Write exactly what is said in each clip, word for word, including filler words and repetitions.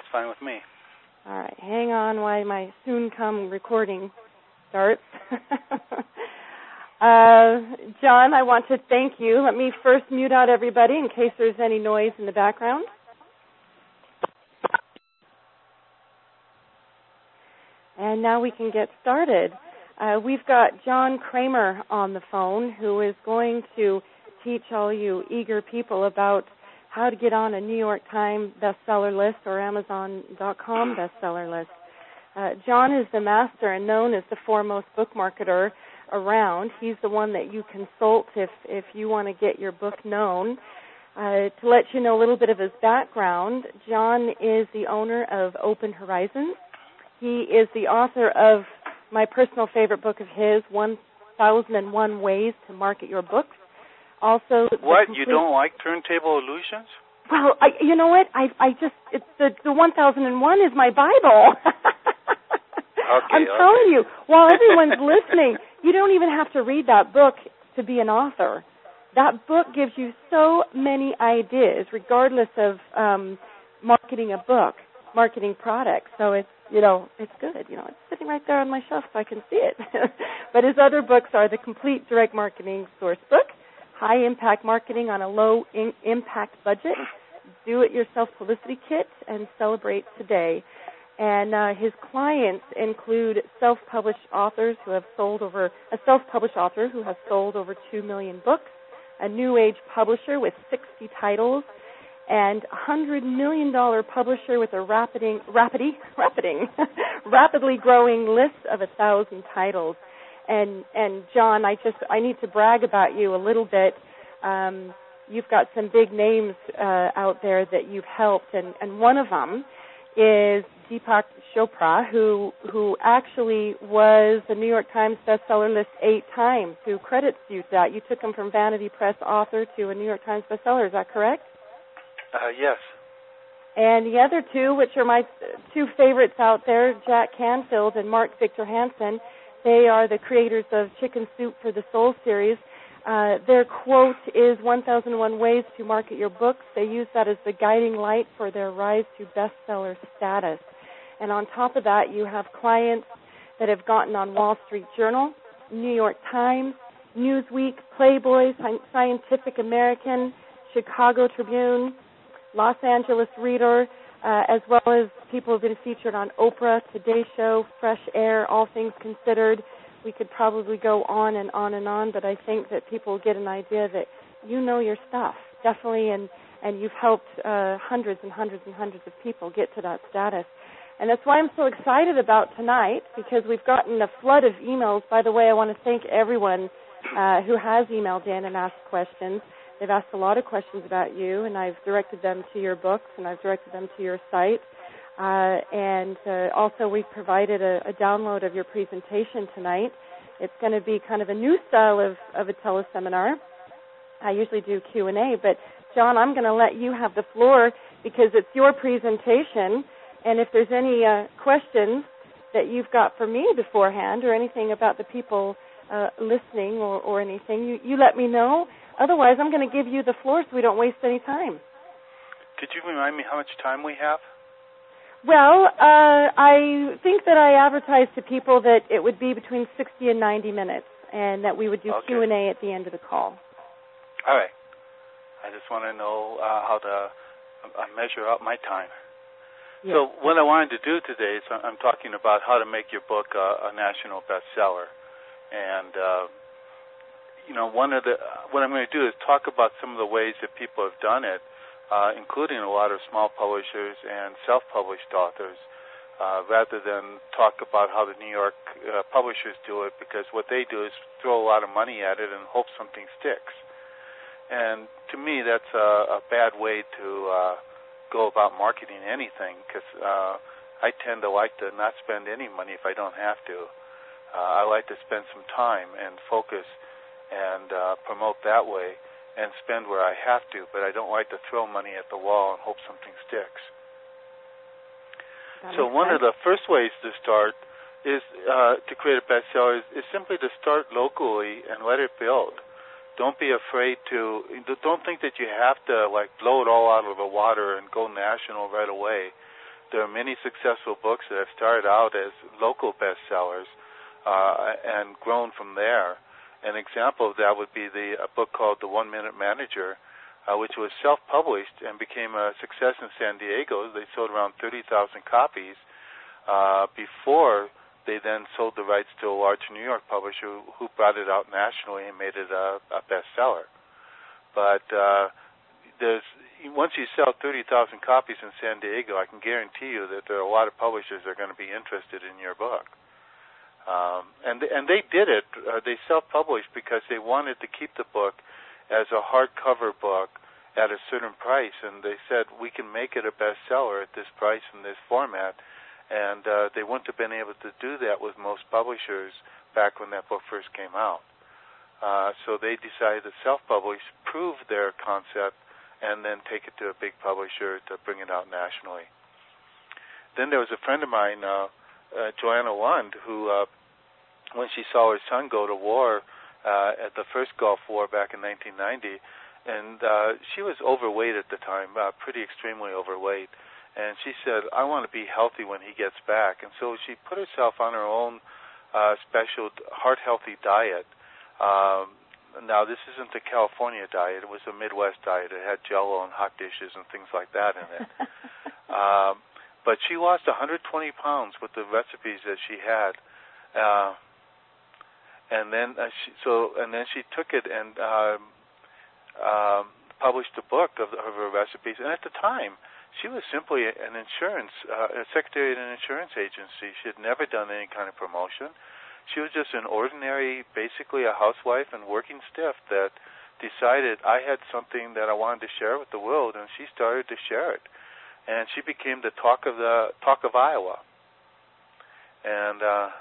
fine with me. All right. Hang on while my soon-come recording starts. uh, John, I want to thank you. Let me first mute out everybody in case there's any noise in the background. And now we can get started. Uh, we've got John Kramer on the phone, who is going to teach all you eager people about how to get on a New York Times bestseller list or Amazon dot com bestseller list. Uh, John is the master and known as the foremost book marketer around. He's the one that you consult if, if you want to get your book known. Uh, to let you know a little bit of his background, John is the owner of Open Horizons. He is the author of my personal favorite book of his, one thousand one Ways to Market Your Books. Also, what, complete... you don't like Turntable Illusions? Well, I, you know what? I, I just it's the the one thousand one is my Bible. okay, I'm okay. telling you, while everyone's listening, you don't even have to read that book to be an author. That book gives you so many ideas, regardless of um, marketing a book, marketing products. So it's you know it's good. You know, it's sitting right there on my shelf so I can see it. But his other books are the Complete Direct Marketing Source Book, High Impact Marketing on a Low in- Impact Budget, Do-It-Yourself Publicity Kit, and Celebrate Today. And uh, his clients include self-published authors who have sold over, a self-published author who has sold over two million books, a new age publisher with sixty titles, and a one hundred million dollars publisher with a rapiding, rapidly, rapiding, rapidly growing list of one thousand titles. And, and John, I just, I need to brag about you a little bit. Um, you've got some big names uh, out there that you've helped, and, and one of them is Deepak Chopra, who who actually was the New York Times bestseller list eight times. Who credits you to that? You took him from Vanity Press author to a New York Times bestseller. Is that correct? Uh, yes. And the other two, which are my two favorites out there, Jack Canfield and Mark Victor Hansen, they are the creators of Chicken Soup for the Soul series. Uh, their quote is one thousand one Ways to Market Your Books. They use that as the guiding light for their rise to bestseller status. And on top of that, you have clients that have gotten on Wall Street Journal, New York Times, Newsweek, Playboy, Scientific American, Chicago Tribune, Los Angeles Reader, uh, as well as people who have been featured on Oprah, Today Show, Fresh Air, All Things Considered. We could probably go on and on and on, but I think that people get an idea that you know your stuff, definitely, and, and you've helped uh, hundreds and hundreds and hundreds of people get to that status. And that's why I'm so excited about tonight, because we've gotten a flood of emails. By the way, I want to thank everyone uh, who has emailed in and asked questions. They've asked a lot of questions about you, and I've directed them to your books, and I've directed them to your site. Uh, and uh, also we've provided a, a download of your presentation tonight. It's going to be kind of a new style of, of a teleseminar. I usually do Q and A, but John, I'm going to let you have the floor because it's your presentation. And if there's any uh, questions that you've got for me beforehand or anything about the people uh, listening or, or anything, you, you let me know. Otherwise, I'm going to give you the floor so we don't waste any time. Could you remind me how much time we have? Well, uh, I think that I advertised to people that it would be between sixty and ninety minutes, and that we would do okay. Q and A at the end of the call. All right. I just want to know uh, how to uh, measure out my time. Yes. So what I wanted to do today is I'm talking about how to make your book a, a national bestseller. And, uh, you know, one of the what I'm going to do is talk about some of the ways that people have done it, Uh, including a lot of small publishers and self-published authors, uh, rather than talk about how the New York uh, publishers do it, because what they do is throw a lot of money at it and hope something sticks. And to me, that's a, a bad way to uh, go about marketing anything, because uh, I tend to like to not spend any money if I don't have to. Uh, I like to spend some time and focus and uh, promote that way, and spend where I have to, but I don't like to throw money at the wall and hope something sticks. That so one sense. of the first ways to start is uh, to create a bestseller is, is simply to start locally and let it build. Don't be afraid to, don't think that you have to like blow it all out of the water and go national right away. there are many successful books that have started out as local bestsellers uh, and grown from there. An example of that would be the a book called The One Minute Manager, uh, which was self-published and became a success in San Diego. They sold around thirty thousand copies uh, before they then sold the rights to a large New York publisher who, who brought it out nationally and made it a, a bestseller. But uh, there's once you sell thirty thousand copies in San Diego, I can guarantee you that there are a lot of publishers that are going to be interested in your book. Um, and and they did it. Uh, they self-published because they wanted to keep the book as a hardcover book at a certain price, and they said we can make it a bestseller at this price in this format. And uh, they wouldn't have been able to do that with most publishers back when that book first came out. Uh, so they decided to self-publish, prove their concept, and then take it to a big publisher to bring it out nationally. Then there was a friend of mine, uh, uh, Joanna Lund, who, uh, when she saw her son go to war uh, at the first Gulf War back in nineteen ninety, and uh, she was overweight at the time, uh, pretty extremely overweight, and she said, I want to be healthy when he gets back. And so she put herself on her own uh, special heart-healthy diet. Um, now, this isn't the California diet. It was a Midwest diet. It had Jell-O and hot dishes and things like that in it. um, but she lost one hundred twenty pounds with the recipes that she had. Uh, and then uh, she, so, and then she took it and um, um, published a book of, of her recipes. And at the time, she was simply an insurance, uh, a secretary at an insurance agency. She had never done any kind of promotion. She was just an ordinary, basically a housewife and working stiff that decided I had something that I wanted to share with the world, and she started to share it. And she became the talk of the talk of Iowa. And uh,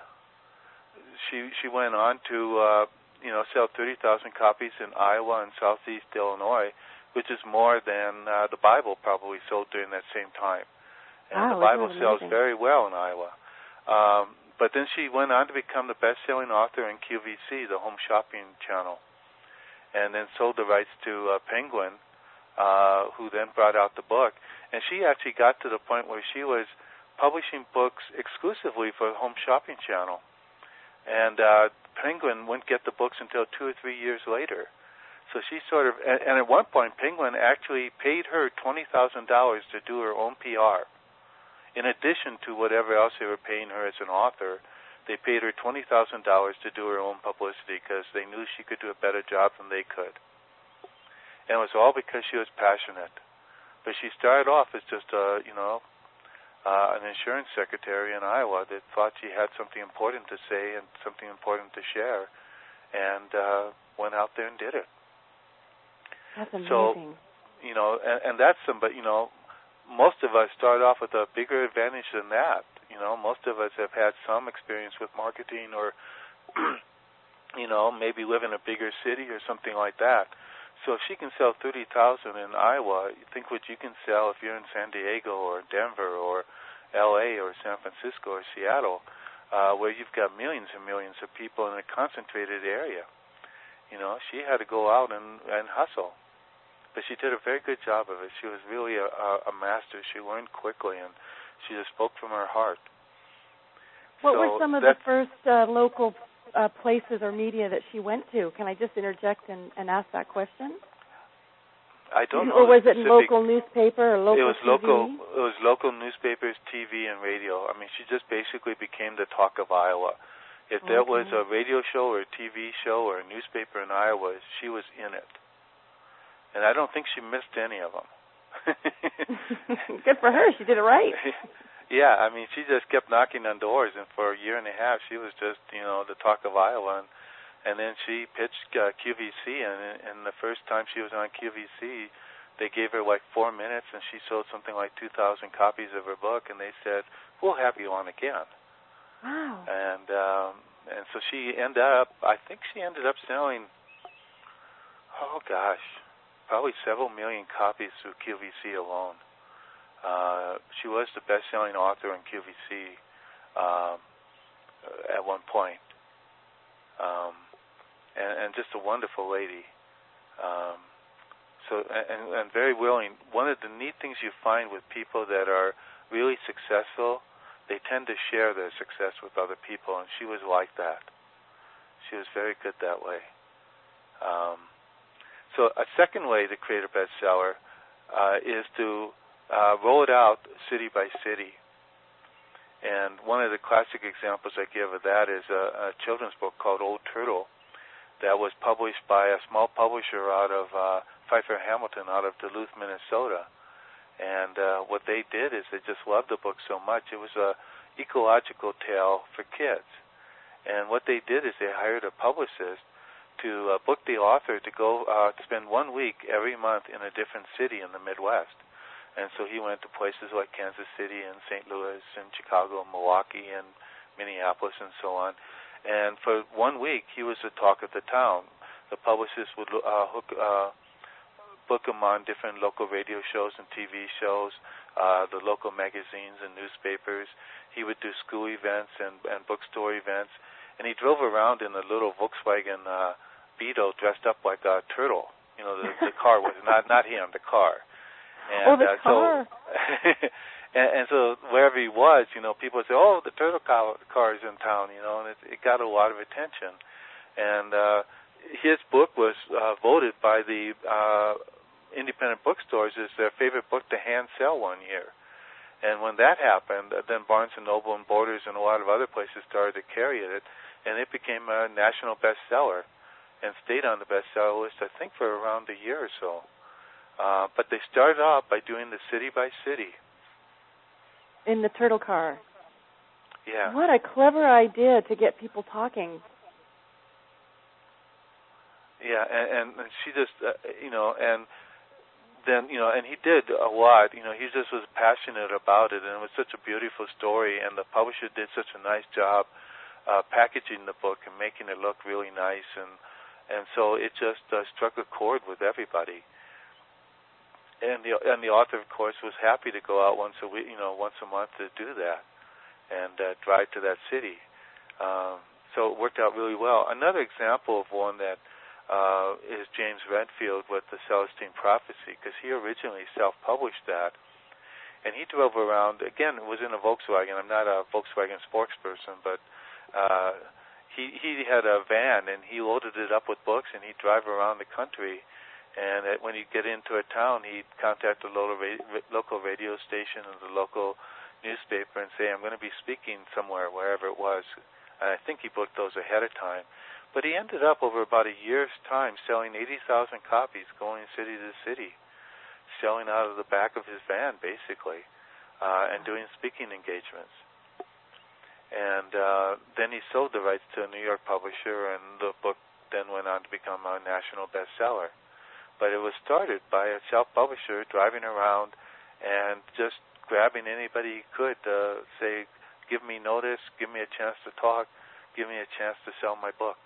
she she went on to uh, you know sell thirty thousand copies in Iowa and Southeast Illinois, which is more than uh, the Bible probably sold during that same time. And wow, the Bible sells very well in Iowa. Um, but then she went on to become the best-selling author in Q V C, the home shopping channel, and then sold the rights to uh, Penguin, uh, who then brought out the book. And she actually got to the point where she was publishing books exclusively for the home shopping channel. And uh, Penguin wouldn't get the books until two or three years later. So she sort of, and, and at one point, Penguin actually paid her twenty thousand dollars to do her own P R. In addition to whatever else they were paying her as an author, they paid her twenty thousand dollars to do her own publicity because they knew she could do a better job than they could. And it was all because she was passionate. But she started off as just a, you know, uh, an insurance secretary in Iowa that thought she had something important to say and something important to share, and uh, went out there and did it. That's amazing. So, you know, and, and that's some, but, you know, most of us start off with a bigger advantage than that. You know, most of us have had some experience with marketing or, you know, maybe live in a bigger city or something like that. So if she can sell thirty thousand in Iowa, you think what you can sell if you're in San Diego or Denver or L A or San Francisco or Seattle, uh, where you've got millions and millions of people in a concentrated area. You know, she had to go out and, and hustle. But she did a very good job of it. She was really a, a, a master. She learned quickly, and she just spoke from her heart. What so were some of the first uh, local uh, places or media that she went to? Can I just interject and, and ask that question? I don't know. Or was specific, it local newspaper or local It was T V? local. It was local newspapers, T V, and radio. I mean, she just basically became the talk of Iowa. If there okay. was a radio show or a T V show or a newspaper in Iowa, she was in it. And I don't think she missed any of them. Good for her. She did it right. Yeah, I mean, she just kept knocking on doors, and for a year and a half, she was just, you know, the talk of Iowa. And, and then she pitched uh, Q V C, and, and the first time she was on Q V C, they gave her like four minutes, and she sold something like two thousand copies of her book, and they said, we'll have you on again. Wow. And, um, and so she ended up, I think she ended up selling, oh gosh, probably several million copies through Q V C alone. Uh, she was the best-selling author in Q V C um, at one point, um, and, and just a wonderful lady. Um, so and, and very willing. One of the neat things you find with people that are really successful, they tend to share their success with other people, and she was like that. She was very good that way. Um, so a second way to create a bestseller uh, is to uh, roll it out city by city. And one of the classic examples I give of that is a, a children's book called Old Turtle that was published by a small publisher out of uh, Pfeiffer Hamilton out of Duluth, Minnesota. And uh, what they did is they just loved the book so much. It was a ecological tale for kids. And what they did is they hired a publicist to uh, book the author to go uh, to spend one week every month in a different city in the Midwest. And so he went to places like Kansas City and Saint Louis and Chicago and Milwaukee and Minneapolis and so on. And for one week, he was the talk of the town. The publicist would uh, hook, uh, book him on different local radio shows and T V shows, uh, the local magazines and newspapers. He would do school events and, and bookstore events. And he drove around in a little Volkswagen uh, Beetle dressed up like a turtle. You know, the, the car was not, not him, the car. And, oh, the uh, car. So, and, and so wherever he was, you know, people would say, oh, the turtle car, car is in town, you know, and it, it got a lot of attention. And uh, his book was uh, voted by the uh, independent bookstores as their favorite book to hand sell one year. And when that happened, then Barnes and Noble and Borders and a lot of other places started to carry it, and it became a national bestseller and stayed on the bestseller list, I think, for around a year or so. Uh, but they started off by doing the city by city. In the turtle car. Yeah. What a clever idea to get people talking. Yeah, and, and she just, uh, you know, and then, you know, and he did a lot. You know, he just was passionate about it, and it was such a beautiful story, and the publisher did such a nice job uh, packaging the book and making it look really nice, and and so it just uh, struck a chord with everybody. And the and the author, of course, was happy to go out once a week, you know, once a month to do that, and uh, drive to that city. Um, so it worked out really well. Another example of one that uh, is James Redfield with the Celestine Prophecy, because he originally self-published that, and he drove around. Again, it was in a Volkswagen. I'm not a Volkswagen spokesperson, but uh, he he had a van, and he loaded it up with books, and he'd drive around the country. And when you get into a town, he'd contact the local radio, local radio station and the local newspaper and say, I'm going to be speaking somewhere, wherever it was. And I think he booked those ahead of time. But he ended up, over about a year's time, selling eighty thousand copies, going city to city, selling out of the back of his van, basically, uh, and doing speaking engagements. And uh, then he sold the rights to a New York publisher, and the book then went on to become a national bestseller. But it was started by a self-publisher driving around and just grabbing anybody he could to say, give me notice, give me a chance to talk, give me a chance to sell my book.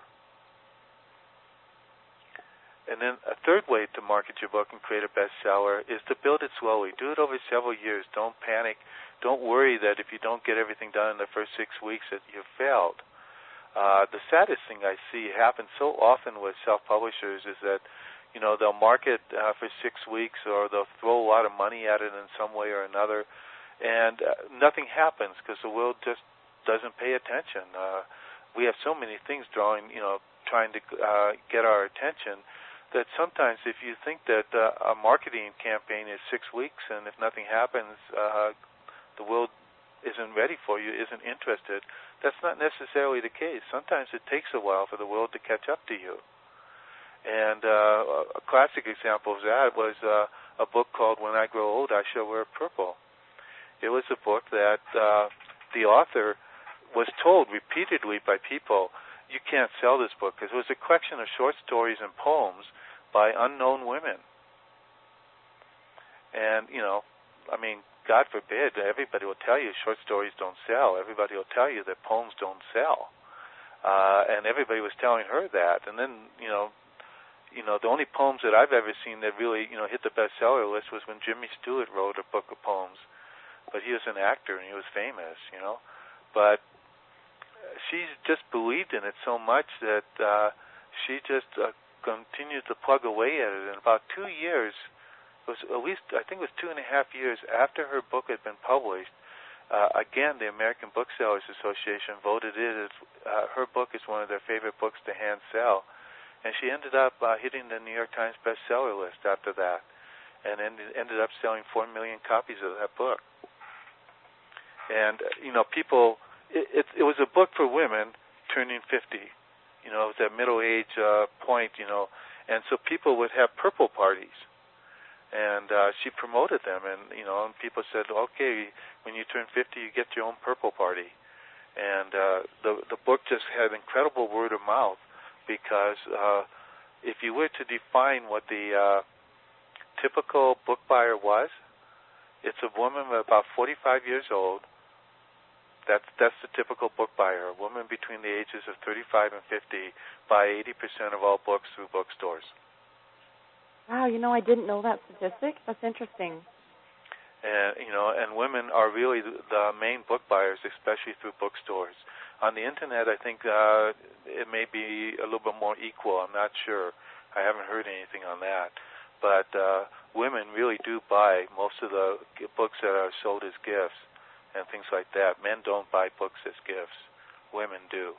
And then a third way to market your book and create a bestseller is to build it slowly. Do it over several years. Don't panic. Don't worry that if you don't get everything done in the first six weeks that you've failed. Uh, the saddest thing I see happen so often with self-publishers is that You know, they'll market uh, for six weeks or they'll throw a lot of money at it in some way or another, and uh, nothing happens because the world just doesn't pay attention. Uh, we have so many things drawing, you know, trying to uh, get our attention that sometimes if you think that uh, a marketing campaign is six weeks and if nothing happens, uh, the world isn't ready for you, isn't interested, that's not necessarily the case. Sometimes it takes a while for the world to catch up to you. And uh, a classic example of that was uh, a book called When I Grow Old, I Shall Wear Purple. It was a book that uh, the author was told repeatedly by people, you can't sell this book, because it was a collection of short stories and poems by unknown women. And, you know, I mean, God forbid, everybody will tell you short stories don't sell. Everybody will tell you that poems don't sell. Uh, and everybody was telling her that. And then, you know, You know, the only poems that I've ever seen that really, you know, hit the bestseller list was when Jimmy Stewart wrote a book of poems. But he was an actor and he was famous, you know. But she just believed in it so much that uh, she just uh, continued to plug away at it. In about two years, it was at least, I think it was two and a half years after her book had been published, uh, again, the American Booksellers Association voted it as uh, her book is one of their favorite books to hand sell. And she ended up uh, hitting the New York Times bestseller list after that, and ended, ended up selling four million copies of that book. And, uh, you know, people, it, it, it was a book for women turning fifty. You know, it was that middle age uh, point, you know, and so people would have purple parties. And uh, she promoted them, and, you know, and people said, okay, when you turn fifty, you get your own purple party. And uh, the, the book just had incredible word of mouth because uh, if you were to define what the uh, typical book buyer was, it's a woman about forty-five years old. That's that's the typical book buyer. A woman between the ages of thirty-five and fifty buy eighty percent of all books through bookstores. Wow, you know, I didn't know that statistic. That's interesting. And you know, and women are really the main book buyers, especially through bookstores. On the internet, I think uh, it may be a little bit more equal. I'm not sure. I haven't heard anything on that. But uh, women really do buy most of the books that are sold as gifts and things like that. Men don't buy books as gifts. Women do.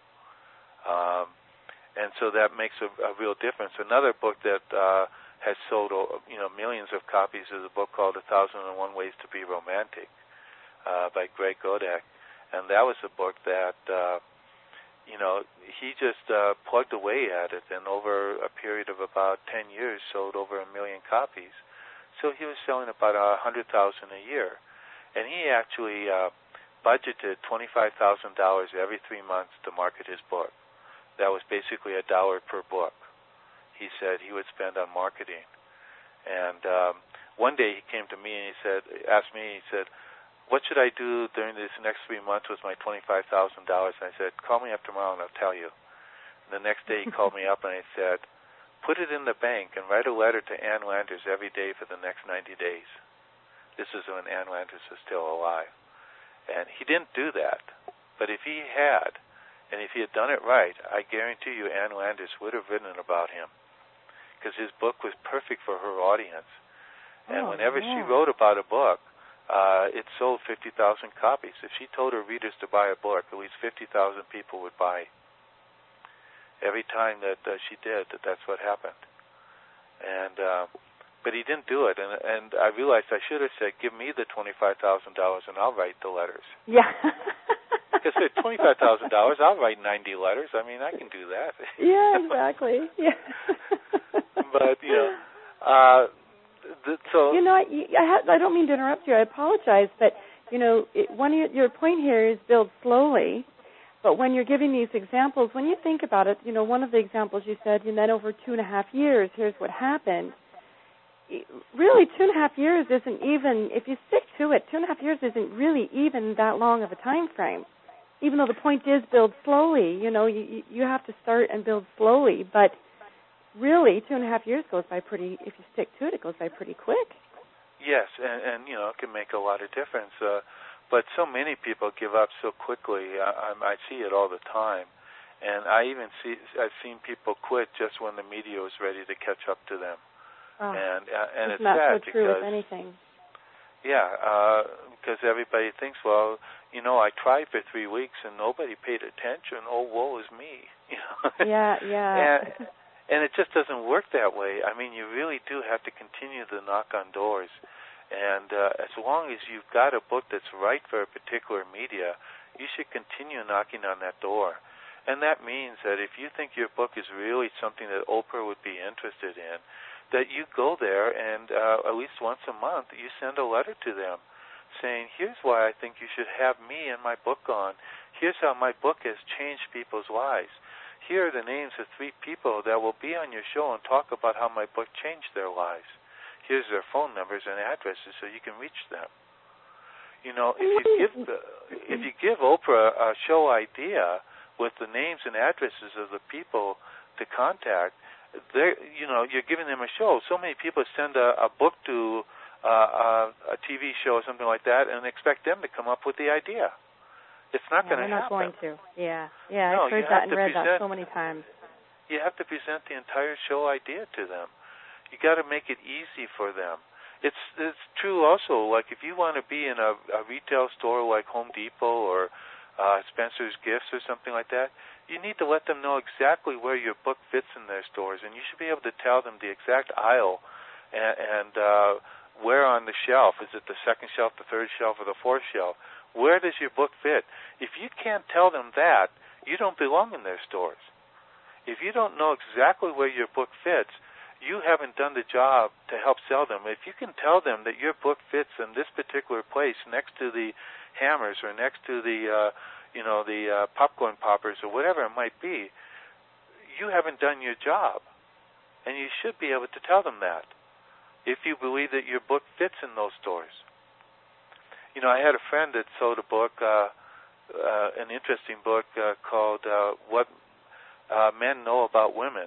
Um, and so that makes a, a real difference. Another book that uh, has sold, you know, millions of copies is a book called A Thousand and One Ways to Be Romantic uh, by Greg Godek. And that was a book that, uh, you know, he just uh, plugged away at it, and over a period of about ten years sold over a million copies. So he was selling about a hundred thousand a year. And he actually uh, budgeted twenty-five thousand dollars every three months to market his book. That was basically a dollar per book, he said he would spend on marketing. And um, one day he came to me and he said, asked me, he said, what should I do during this next three months with my twenty-five thousand dollars? And I said, call me up tomorrow and I'll tell you. And the next day he called me up and I said, put it in the bank and write a letter to Ann Landers every day for the next ninety days. This is when Ann Landers was still alive. And he didn't do that. But if he had, and if he had done it right, I guarantee you Ann Landers would have written about him, because his book was perfect for her audience. And oh, whenever yeah. she wrote about a book, uh, it sold fifty thousand copies. If she told her readers to buy a book, at least fifty thousand people would buy. Every time that uh, she did, that that's what happened. And uh, but he didn't do it, and and I realized I should have said, give me the twenty-five thousand dollars and I'll write the letters. Yeah. Because for twenty-five thousand dollars, I'll write ninety letters. I mean, I can do that. Yeah, exactly. Yeah. But, you know, uh, th- so... You know, I, I, ha- I don't mean to interrupt you. I apologize, but, you know, it, one of your, your point here is build slowly, but when you're giving these examples, when you think about it, you know, one of the examples you said, and then over two and a half years, here's what happened. Really, two and a half years isn't even, if you stick to it, two and a half years isn't really even that long of a time frame. Even though the point is build slowly, you know, you, you have to start and build slowly, but really two and a half years goes by pretty, if you stick to it, it goes by pretty quick. Yes, and, and you know, it can make a lot of difference. Uh, but so many people give up so quickly. I, I see it all the time. And I even see, I've seen people quit just when the media was ready to catch up to them. Oh, and uh, and it's it's not sad so true because, with anything. Yeah, uh, because everybody thinks, well, you know, I tried for three weeks and nobody paid attention. Oh, woe is me. You know? Yeah, yeah. and, and it just doesn't work that way. I mean, you really do have to continue to knock on doors. And uh, as long as you've got a book that's right for a particular media, you should continue knocking on that door. And that means that if you think your book is really something that Oprah would be interested in, that you go there and uh, at least once a month you send a letter to them saying, here's why I think you should have me and my book on. Here's how my book has changed people's lives. Here are the names of three people that will be on your show and talk about how my book changed their lives. Here's their phone numbers and addresses so you can reach them. You know, if you give the, if you give Oprah a show idea with the names and addresses of the people to contact, they, you know, you're giving them a show. So many people send a, a book to uh, a, a T V show or something like that and expect them to come up with the idea. It's not yeah, going to happen. They're not going to. Yeah, yeah. No, I've heard that and read that so many times. You have to present the entire show idea to them. You got to make it easy for them. It's it's true also. Like if you want to be in a, a retail store like Home Depot or uh, Spencer's Gifts or something like that, you need to let them know exactly where your book fits in their stores, and you should be able to tell them the exact aisle and, and uh, where on the shelf. Is it the second shelf, the third shelf, or the fourth shelf? Where does your book fit? If you can't tell them that, you don't belong in their stores. If you don't know exactly where your book fits, you haven't done the job to help sell them. If you can tell them that your book fits in this particular place next to the hammers or next to the, uh, you know, the uh, popcorn poppers or whatever it might be, you haven't done your job. And you should be able to tell them that if you believe that your book fits in those stores. You know, I had a friend that sold a book, uh, uh, an interesting book uh, called uh, What uh, Men Know About Women.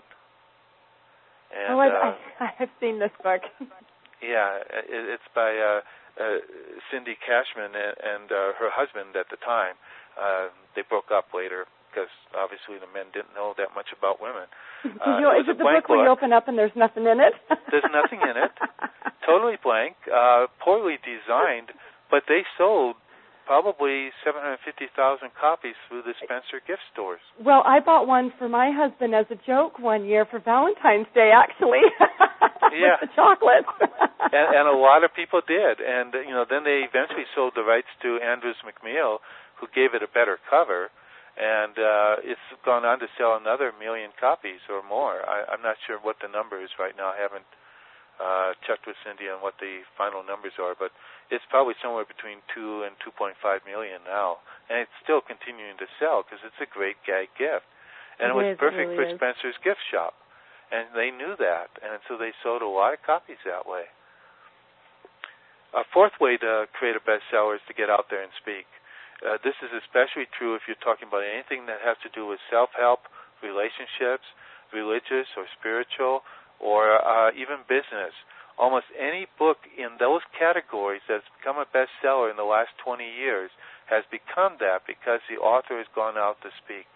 And, oh, I've, uh, I've seen this book. Yeah, it, it's by uh, uh, Cindy Cashman and, and uh, her husband at the time. Uh, they broke up later because obviously the men didn't know that much about women. Uh, you, it is it the book, book where you open up and there's nothing in it? There's nothing in it. Totally blank, uh, poorly designed, but they sold probably seven hundred fifty thousand copies through the Spencer gift stores. Well, I bought one for my husband as a joke one year for Valentine's Day, actually. Yeah. With the chocolates. and, and a lot of people did. And, you know, then they eventually sold the rights to Andrews McMeel, who gave it a better cover. And uh, it's gone on to sell another million copies or more. I, I'm not sure what the number is right now. I haven't uh, checked with Cindy on what the final numbers are, but it's probably somewhere between two and two point five million now, and it's still continuing to sell because it's a great gag gift, and it, it was is, perfect it really for is. Spencer's gift shop, and they knew that, and so they sold a lot of copies that way. A fourth way to create a bestseller is to get out there and speak. Uh, this is especially true if you're talking about anything that has to do with self-help, relationships, religious or spiritual, or uh, even business. Almost any book in those categories that's become a bestseller in the last twenty years has become that because the author has gone out to speak.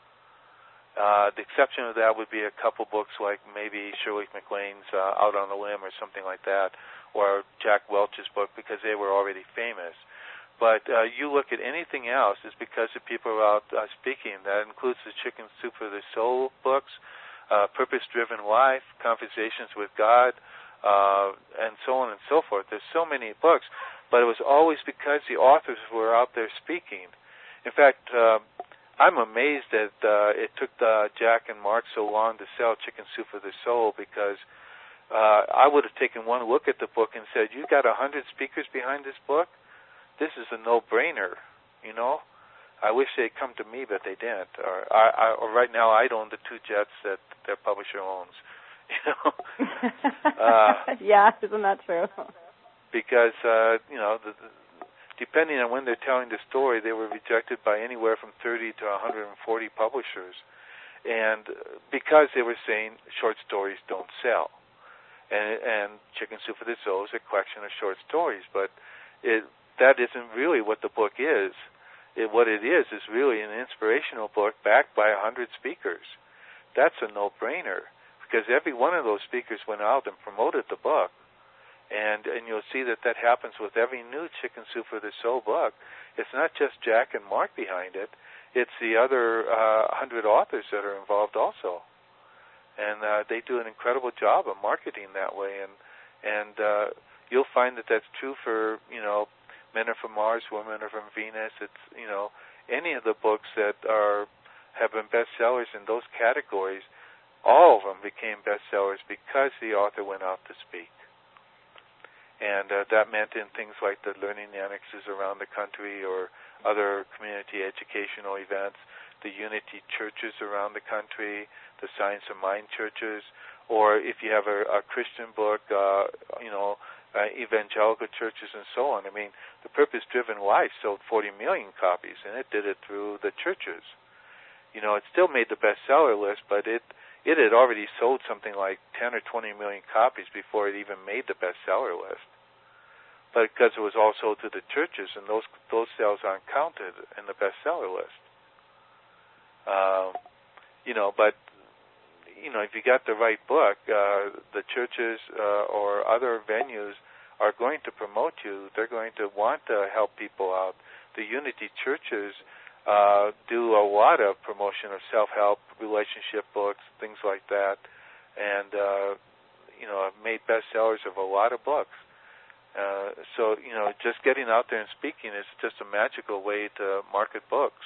Uh, the exception of that would be a couple books like maybe Shirley MacLaine's uh, Out on a Limb or something like that, or Jack Welch's book because they were already famous. But uh, you look at anything else, it's because the people are out uh, speaking. That includes the Chicken Soup for the Soul books, uh, Purpose-Driven Life, Conversations with God, uh, and so on and so forth. There's so many books, but it was always because the authors were out there speaking. In fact, uh, I'm amazed that uh, it took uh, Jack and Mark so long to sell Chicken Soup for the Soul because uh, I would have taken one look at the book and said, you got one hundred speakers behind this book? This is a no-brainer, you know. I wish they'd come to me, but they didn't. Or, I, I, or right now, I own the two jets that their publisher owns. You know. uh, yeah, isn't that true? Because uh, you know, the, the, depending on when they're telling the story, they were rejected by anywhere from thirty to one hundred forty publishers, and because they were saying short stories don't sell, and, and Chicken Soup for the Soul is a collection of short stories, but it. That isn't really what the book is. It, what it is is really an inspirational book backed by one hundred speakers. That's a no-brainer because every one of those speakers went out and promoted the book. And and you'll see that that happens with every new Chicken Soup for the Soul book. It's not just Jack and Mark behind it. It's the other uh, one hundred authors that are involved also. And uh, they do an incredible job of marketing that way. And, and uh, you'll find that that's true for, you know, Men Are From Mars, Women Are From Venus. It's, you know, any of the books that are have been bestsellers in those categories, all of them became bestsellers because the author went out to speak. And uh, that meant in things like the learning annexes around the country or other community educational events, the Unity churches around the country, the Science of Mind churches, or if you have a, a Christian book, uh, you know, Uh, evangelical churches and so on. I mean, the Purpose-Driven Life sold forty million copies, and it did it through the churches. You know, it still made the bestseller list, but it it had already sold something like ten or twenty million copies before it even made the bestseller list. But because it was all sold to the churches, and those those sales aren't counted in the bestseller list. Um, you know, but you know, if you got the right book, uh, the churches uh, or other venues are going to promote you. They're going to want to help people out. The Unity churches uh, do a lot of promotion of self-help, relationship books, things like that, and uh, you know, have made bestsellers of a lot of books. Uh, so, you know, just getting out there and speaking is just a magical way to market books.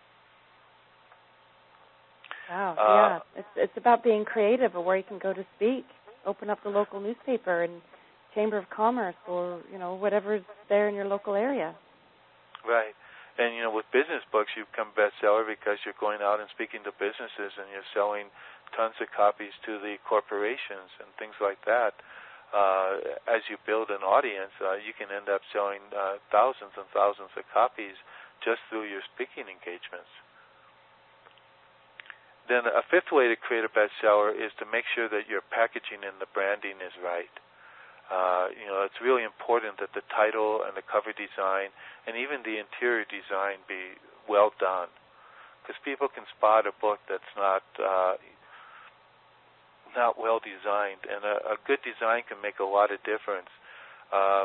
Wow, uh, yeah. It's it's about being creative of where you can go to speak. Open up the local newspaper and Chamber of Commerce or, you know, whatever's there in your local area. Right. And, you know, with business books, you become bestseller because you're going out and speaking to businesses and you're selling tons of copies to the corporations and things like that. Uh, as you build an audience, uh, you can end up selling uh, thousands and thousands of copies just through your speaking engagements. Then a fifth way to create a bestseller is to make sure that your packaging and the branding is right. Uh, you know, it's really important that the title and the cover design and even the interior design be well done, because people can spot a book that's not uh, not well designed, and a, a good design can make a lot of difference. Uh,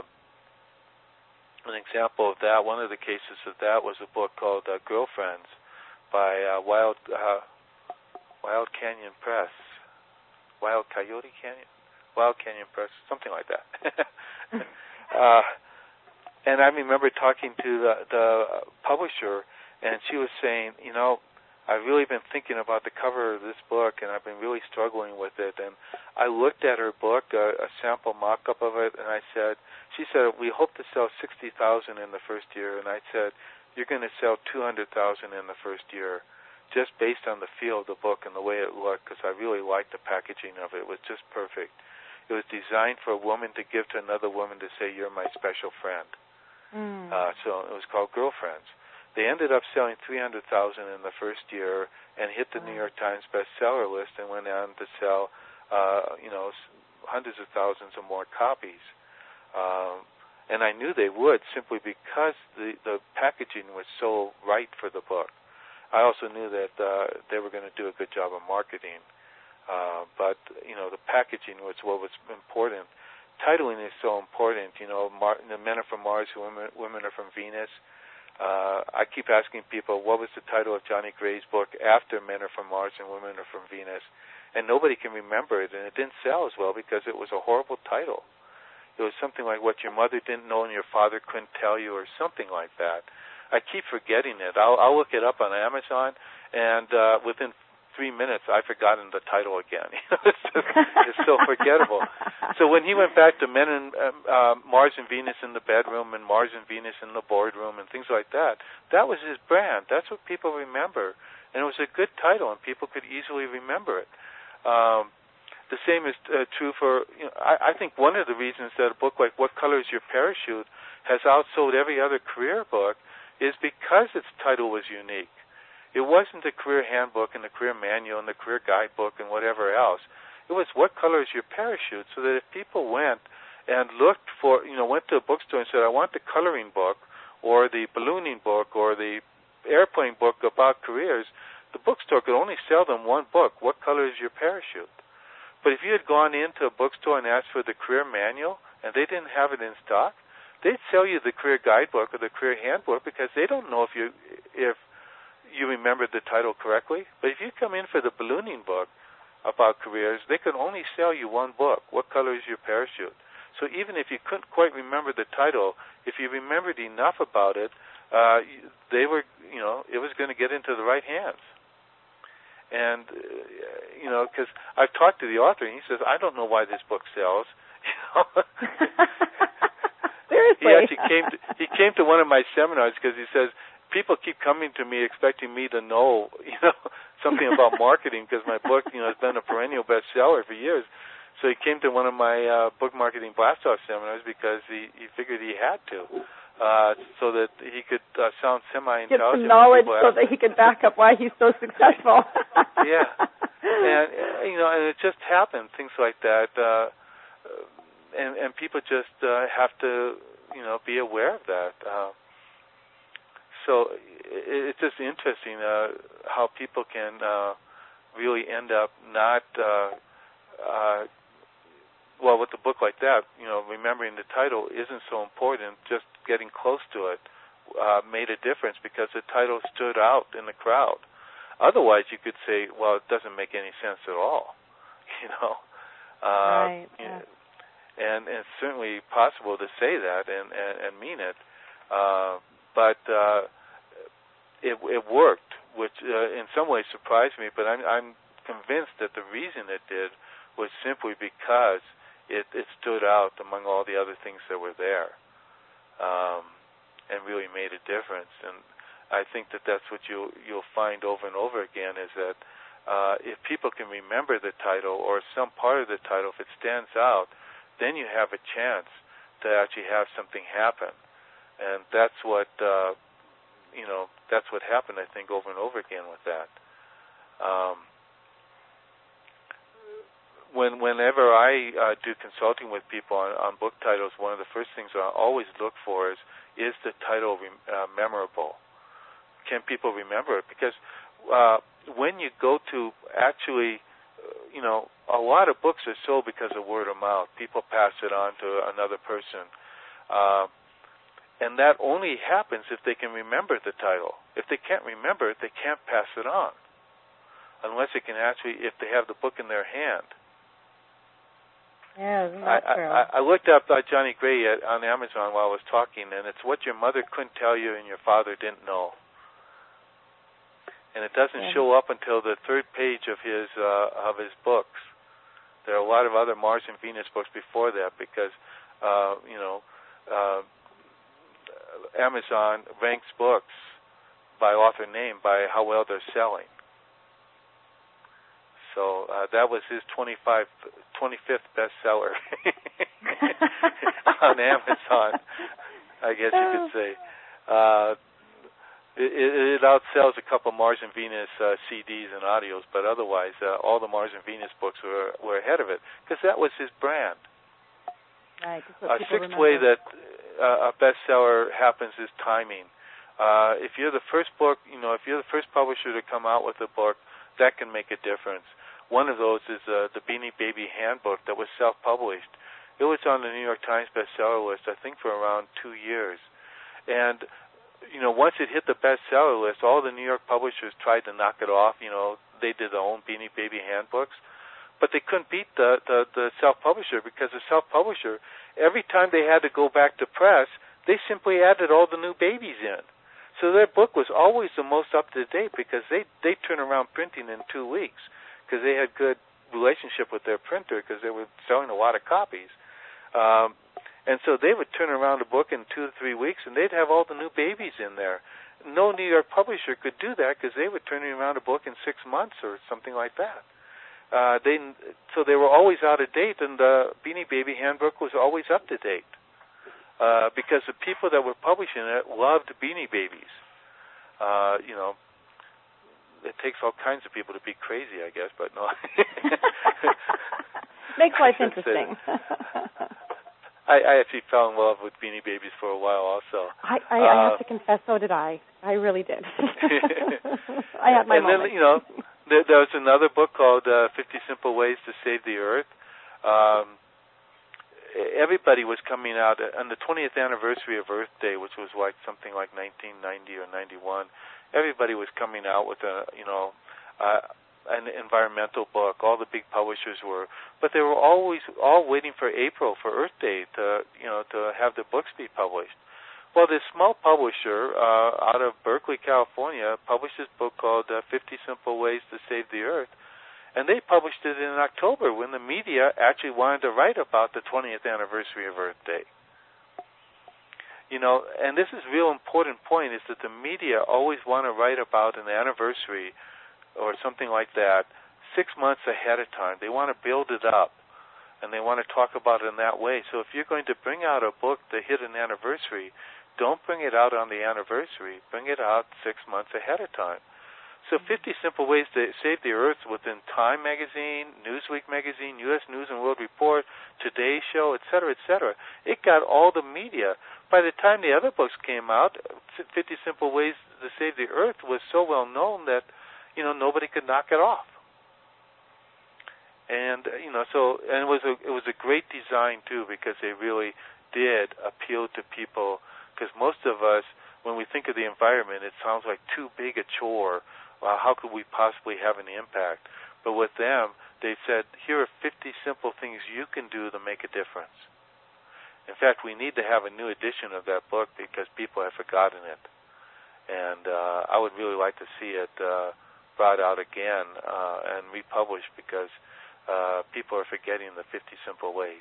an example of that, one of the cases of that was a book called uh, Girlfriends by uh, Wild uh, Wild Canyon Press, Wild Coyote Canyon, Wild Canyon Press, something like that. uh, and I remember talking to the, the publisher, and she was saying, you know, I've really been thinking about the cover of this book, and I've been really struggling with it. And I looked at her book, a, a sample mock-up of it, and I said, she said, we hope to sell sixty thousand in the first year. And I said, you're going to sell two hundred thousand in the first year, just based on the feel of the book and the way it looked, because I really liked the packaging of it. It was just perfect. It was designed for a woman to give to another woman to say, you're my special friend. Mm. Uh, so it was called Girlfriends. They ended up selling three hundred thousand in the first year and hit the wow. New York Times bestseller list and went on to sell, uh, you know, hundreds of thousands or more copies. Um, and I knew they would simply because the, the packaging was so right for the book. I also knew that uh, they were going to do a good job of marketing. Uh, but, you know, the packaging was what was important. Titling is so important. You know, Mar- the men are from Mars, women, women are from Venus. Uh, I keep asking people, what was the title of Johnny Gray's book after Men Are From Mars and Women Are From Venus? And nobody can remember it, and it didn't sell as well because it was a horrible title. It was something like What Your Mother Didn't Know and Your Father Couldn't Tell You, or something like that. I keep forgetting it. I'll, I'll look it up on Amazon, and uh, within three minutes, I've forgotten the title again. it's, just, it's so forgettable. So when he went back to Men and um, uh, Mars and Venus in the bedroom and Mars and Venus in the boardroom and things like that, that was his brand. That's what people remember. And it was a good title, and people could easily remember it. Um, the same is uh, true for, you know, I, I think one of the reasons that a book like What Color is Your Parachute has outsold every other career book is because its title was unique. It wasn't the career handbook and the career manual and the career guidebook and whatever else. It was What Color is Your Parachute, so that if people went and looked for, you know, went to a bookstore and said, I want the coloring book or the ballooning book or the airplane book about careers, the bookstore could only sell them one book, What Color is Your Parachute. But if you had gone into a bookstore and asked for the career manual and they didn't have it in stock, they'd sell you the career guidebook or the career handbook because they don't know if you if you remembered the title correctly. But if you come in for the ballooning book about careers, they could only sell you one book, What Color is Your Parachute. So even if you couldn't quite remember the title, if you remembered enough about it, uh, they were, you know, it was going to get into the right hands. And, uh, you know, because I've talked to the author, and he says, I don't know why this book sells. Seriously? He actually came to, he came to one of my seminars because he says, people keep coming to me expecting me to know, you know, something about marketing because my book, you know, has been a perennial bestseller for years. So he came to one of my uh, book marketing blast-off seminars because he, he figured he had to, uh, so that he could uh, sound semi-intelligent. Get some knowledge so that he could back up why he's so successful. Yeah. And, you know, and it just happened, things like that. Uh, and, and people just uh, have to, you know, be aware of that. Uh, So it's just interesting uh, how people can uh, really end up not, uh, uh, well, with a book like that, you know, remembering the title isn't so important. Just getting close to it uh, made a difference because the title stood out in the crowd. Otherwise, you could say, well, it doesn't make any sense at all, you know. Uh, right. Yeah. And, and it's certainly possible to say that and, and, and mean it, uh, but uh, it, it worked, which uh, in some ways surprised me. But I'm, I'm convinced that the reason it did was simply because it, it stood out among all the other things that were there, um, and really made a difference. And I think that that's what you'll, you'll find over and over again is that uh, if people can remember the title or some part of the title, if it stands out, then you have a chance to actually have something happen. And that's what, uh, you know, that's what happened, I think, over and over again with that. Um, when, whenever I uh, do consulting with people on, on book titles, one of the first things I always look for is, is the title re- uh, memorable? Can people remember it? Because uh, when you go to actually, uh, you know, a lot of books are sold because of word of mouth. People pass it on to another person. Uh, and that only happens if they can remember the title. If they can't remember it, they can't pass it on. Unless they can actually, if they have the book in their hand. Yeah, isn't I, that true? I, I looked up uh, Johnny Gray at, on Amazon while I was talking, and it's what your mother couldn't tell you and your father didn't know. And it doesn't yeah. show up until the third page of his uh, of his books. There are a lot of other Mars and Venus books before that because, uh, you know, uh, Amazon ranks books by author name by how well they're selling. So uh, that was his twenty-fifth bestseller on Amazon, I guess you could say. Uh, It, it outsells a couple Mars and Venus uh, C Ds and audios, but otherwise, uh, all the Mars and Venus books were were ahead of it because that was his brand. Right. A sixth way that uh, a bestseller happens is timing. Uh, if you're the first book, you know, if you're the first publisher to come out with a book, that can make a difference. One of those is uh, the Beanie Baby Handbook that was self-published. It was on the New York Times bestseller list, I think, for around two years, and you know, once it hit the bestseller list, all the New York publishers tried to knock it off. You know, they did their own Beanie Baby handbooks, but they couldn't beat the, the, the self-publisher because the self-publisher, every time they had to go back to press, they simply added all the new babies in. So their book was always the most up-to-date because they, they turn around printing in two weeks because they had good relationship with their printer because they were selling a lot of copies. Um, And so they would turn around a book in two to three weeks, and they'd have all the new babies in there. No New York publisher could do that because they would turn around a book in six months or something like that. Uh, they so they were always out of date, and the Beanie Baby Handbook was always up to date uh, because the people that were publishing it loved Beanie Babies. Uh, you know, it takes all kinds of people to be crazy, I guess, but no. Makes life interesting. I, I actually fell in love with Beanie Babies for a while also. I, I, uh, I have to confess, so did I. I really did. I had my and moment. then, you know, there, there was another book called uh, fifty Simple Ways to Save the Earth. Um, everybody was coming out on the twentieth anniversary of Earth Day, which was like something like nineteen ninety or ninety-one. Everybody was coming out with a, you know, uh, an environmental book. All the big publishers were, but they were always all waiting for April for Earth Day to, you know, to have their books be published. Well, this small publisher uh, out of Berkeley, California, published this book called uh, fifty Simple Ways to Save the Earth, and they published it in October when the media actually wanted to write about the twentieth anniversary of Earth Day. You know, and this is a real important point, is that the media always want to write about an anniversary or something like that six months ahead of time. They want to build it up, and they want to talk about it in that way. So if you're going to bring out a book to hit an anniversary, don't bring it out on the anniversary. Bring it out six months ahead of time. So fifty Simple Ways to Save the Earth within Time Magazine, Newsweek Magazine, U S News and World Report, Today Show, et cetera, et cetera. It got all the media. By the time the other books came out, fifty Simple Ways to Save the Earth was so well known that, you know, nobody could knock it off. And uh, you know, so and it was a it was a great design too, because they really did appeal to people. Because most of us, when we think of the environment, it sounds like too big a chore. Well, how could we possibly have an impact? But with them, they said, here are fifty simple things you can do to make a difference. In fact, we need to have a new edition of that book because people have forgotten it. And uh, I would really like to see it uh, brought out again uh, and republished, because uh, people are forgetting the fifty simple ways.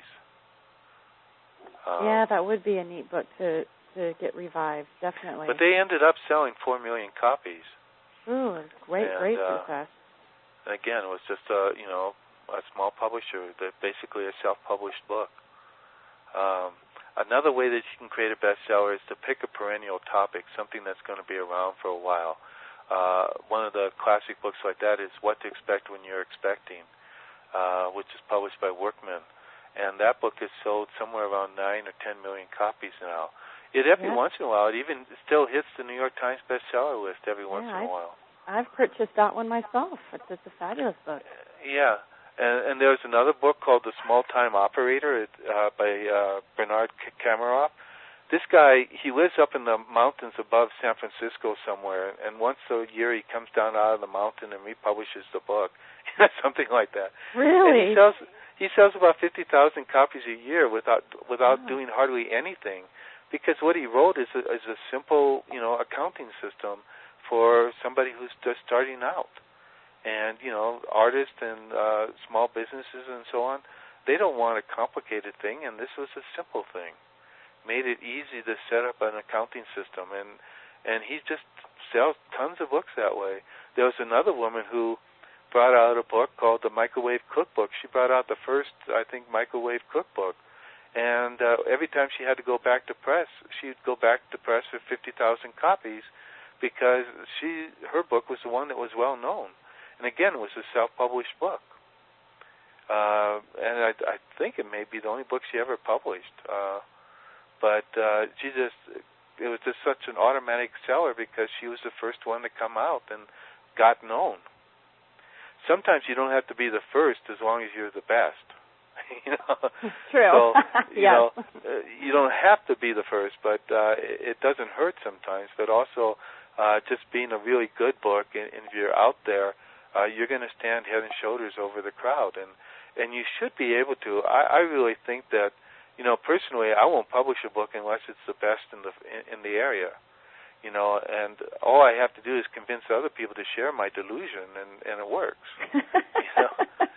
Um, yeah, that would be a neat book to, to get revived, definitely. But they ended up selling four million copies. Ooh, great, and, great uh, success. And again, it was just a, you know, a small publisher, that basically a self-published book. Um, another way that you can create a bestseller is to pick a perennial topic, something that's going to be around for a while. Uh, one of the classic books like that is What to Expect When You're Expecting, uh, which is published by Workman. And that book has sold somewhere around nine or ten million copies now. It every yeah. once in a while, it even still hits the New York Times bestseller list every yeah, once in a I've, while. I've purchased that one myself. It's, it's a fabulous book. Yeah. And, and there's another book called The Small Time Operator uh, by uh, Bernard Kameroff. This guy, he lives up in the mountains above San Francisco somewhere, and once a year he comes down out of the mountain and republishes the book, something like that. Really? And he sells he sells about fifty thousand copies a year without without wow. doing hardly anything, because what he wrote is a, is a simple, you know, accounting system for somebody who's just starting out. And, you know, artists and uh, small businesses and so on, they don't want a complicated thing, and this was a simple thing. Made it easy to set up an accounting system, and and he just sells tons of books that way. There was another woman who brought out a book called The Microwave Cookbook. She brought out the first, I think, microwave cookbook, and uh, every time she had to go back to press, she'd go back to press for fifty thousand copies, because she her book was the one that was well known. And again, it was a self-published book. Uh, and I, I think it may be the only book she ever published. Uh, but uh, she just, it was just such an automatic seller because she was the first one to come out and got known. Sometimes you don't have to be the first as long as you're the best. you know? True. So, you yes. know, uh, you don't have to be the first, but uh, it, it doesn't hurt sometimes. But also, uh, just being a really good book, and, and if you're out there, Uh, you're going to stand head and shoulders over the crowd, and and you should be able to. I, I really think that, you know, personally, I won't publish a book unless it's the best in the in, in the area, you know. And all I have to do is convince other people to share my delusion, and, and it works. you know?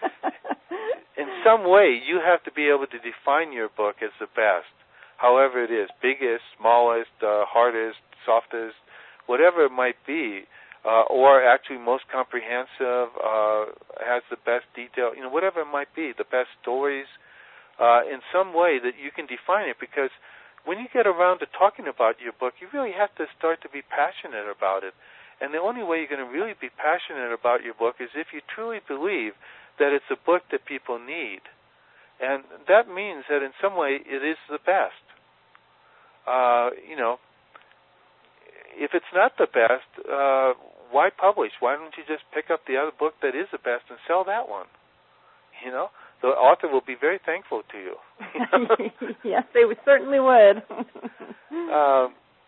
In some way, you have to be able to define your book as the best, however it is, biggest, smallest, uh, hardest, softest, whatever it might be. Uh, or actually most comprehensive, uh, has the best detail, you know, whatever it might be, the best stories, uh, in some way that you can define it. Because when you get around to talking about your book, you really have to start to be passionate about it. And the only way you're going to really be passionate about your book is if you truly believe that it's a book that people need. And that means that in some way it is the best. Uh, you know, if it's not the best, uh, why publish? Why don't you just pick up the other book that is the best and sell that one? You know, the author will be very thankful to you. you know? Yes, they would, certainly would. um,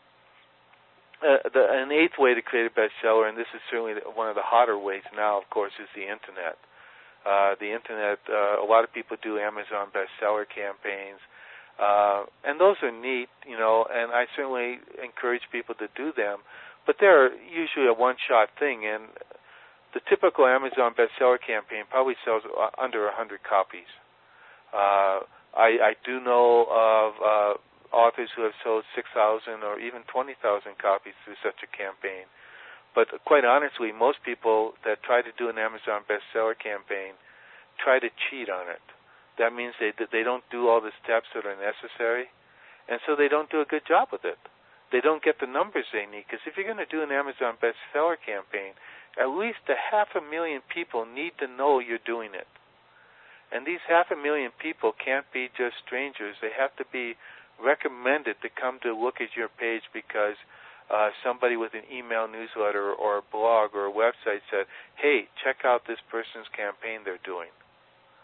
uh, the, an eighth way to create a bestseller, and this is certainly one of the hotter ways now, of course, is the Internet. Uh, the Internet, uh, a lot of people do Amazon bestseller campaigns. Uh, and those are neat, you know, and I certainly encourage people to do them. But they're usually a one-shot thing, and the typical Amazon bestseller campaign probably sells under one hundred copies. Uh, I, I do know of uh, authors who have sold six thousand or even twenty thousand copies through such a campaign. But quite honestly, most people that try to do an Amazon bestseller campaign try to cheat on it. That means they they don't do all the steps that are necessary, and so they don't do a good job with it. They don't get the numbers they need, because if you're going to do an Amazon bestseller campaign, at least a half a million people need to know you're doing it. And these half a million people can't be just strangers. They have to be recommended to come to look at your page because uh, somebody with an email newsletter or a blog or a website said, hey, check out this person's campaign they're doing.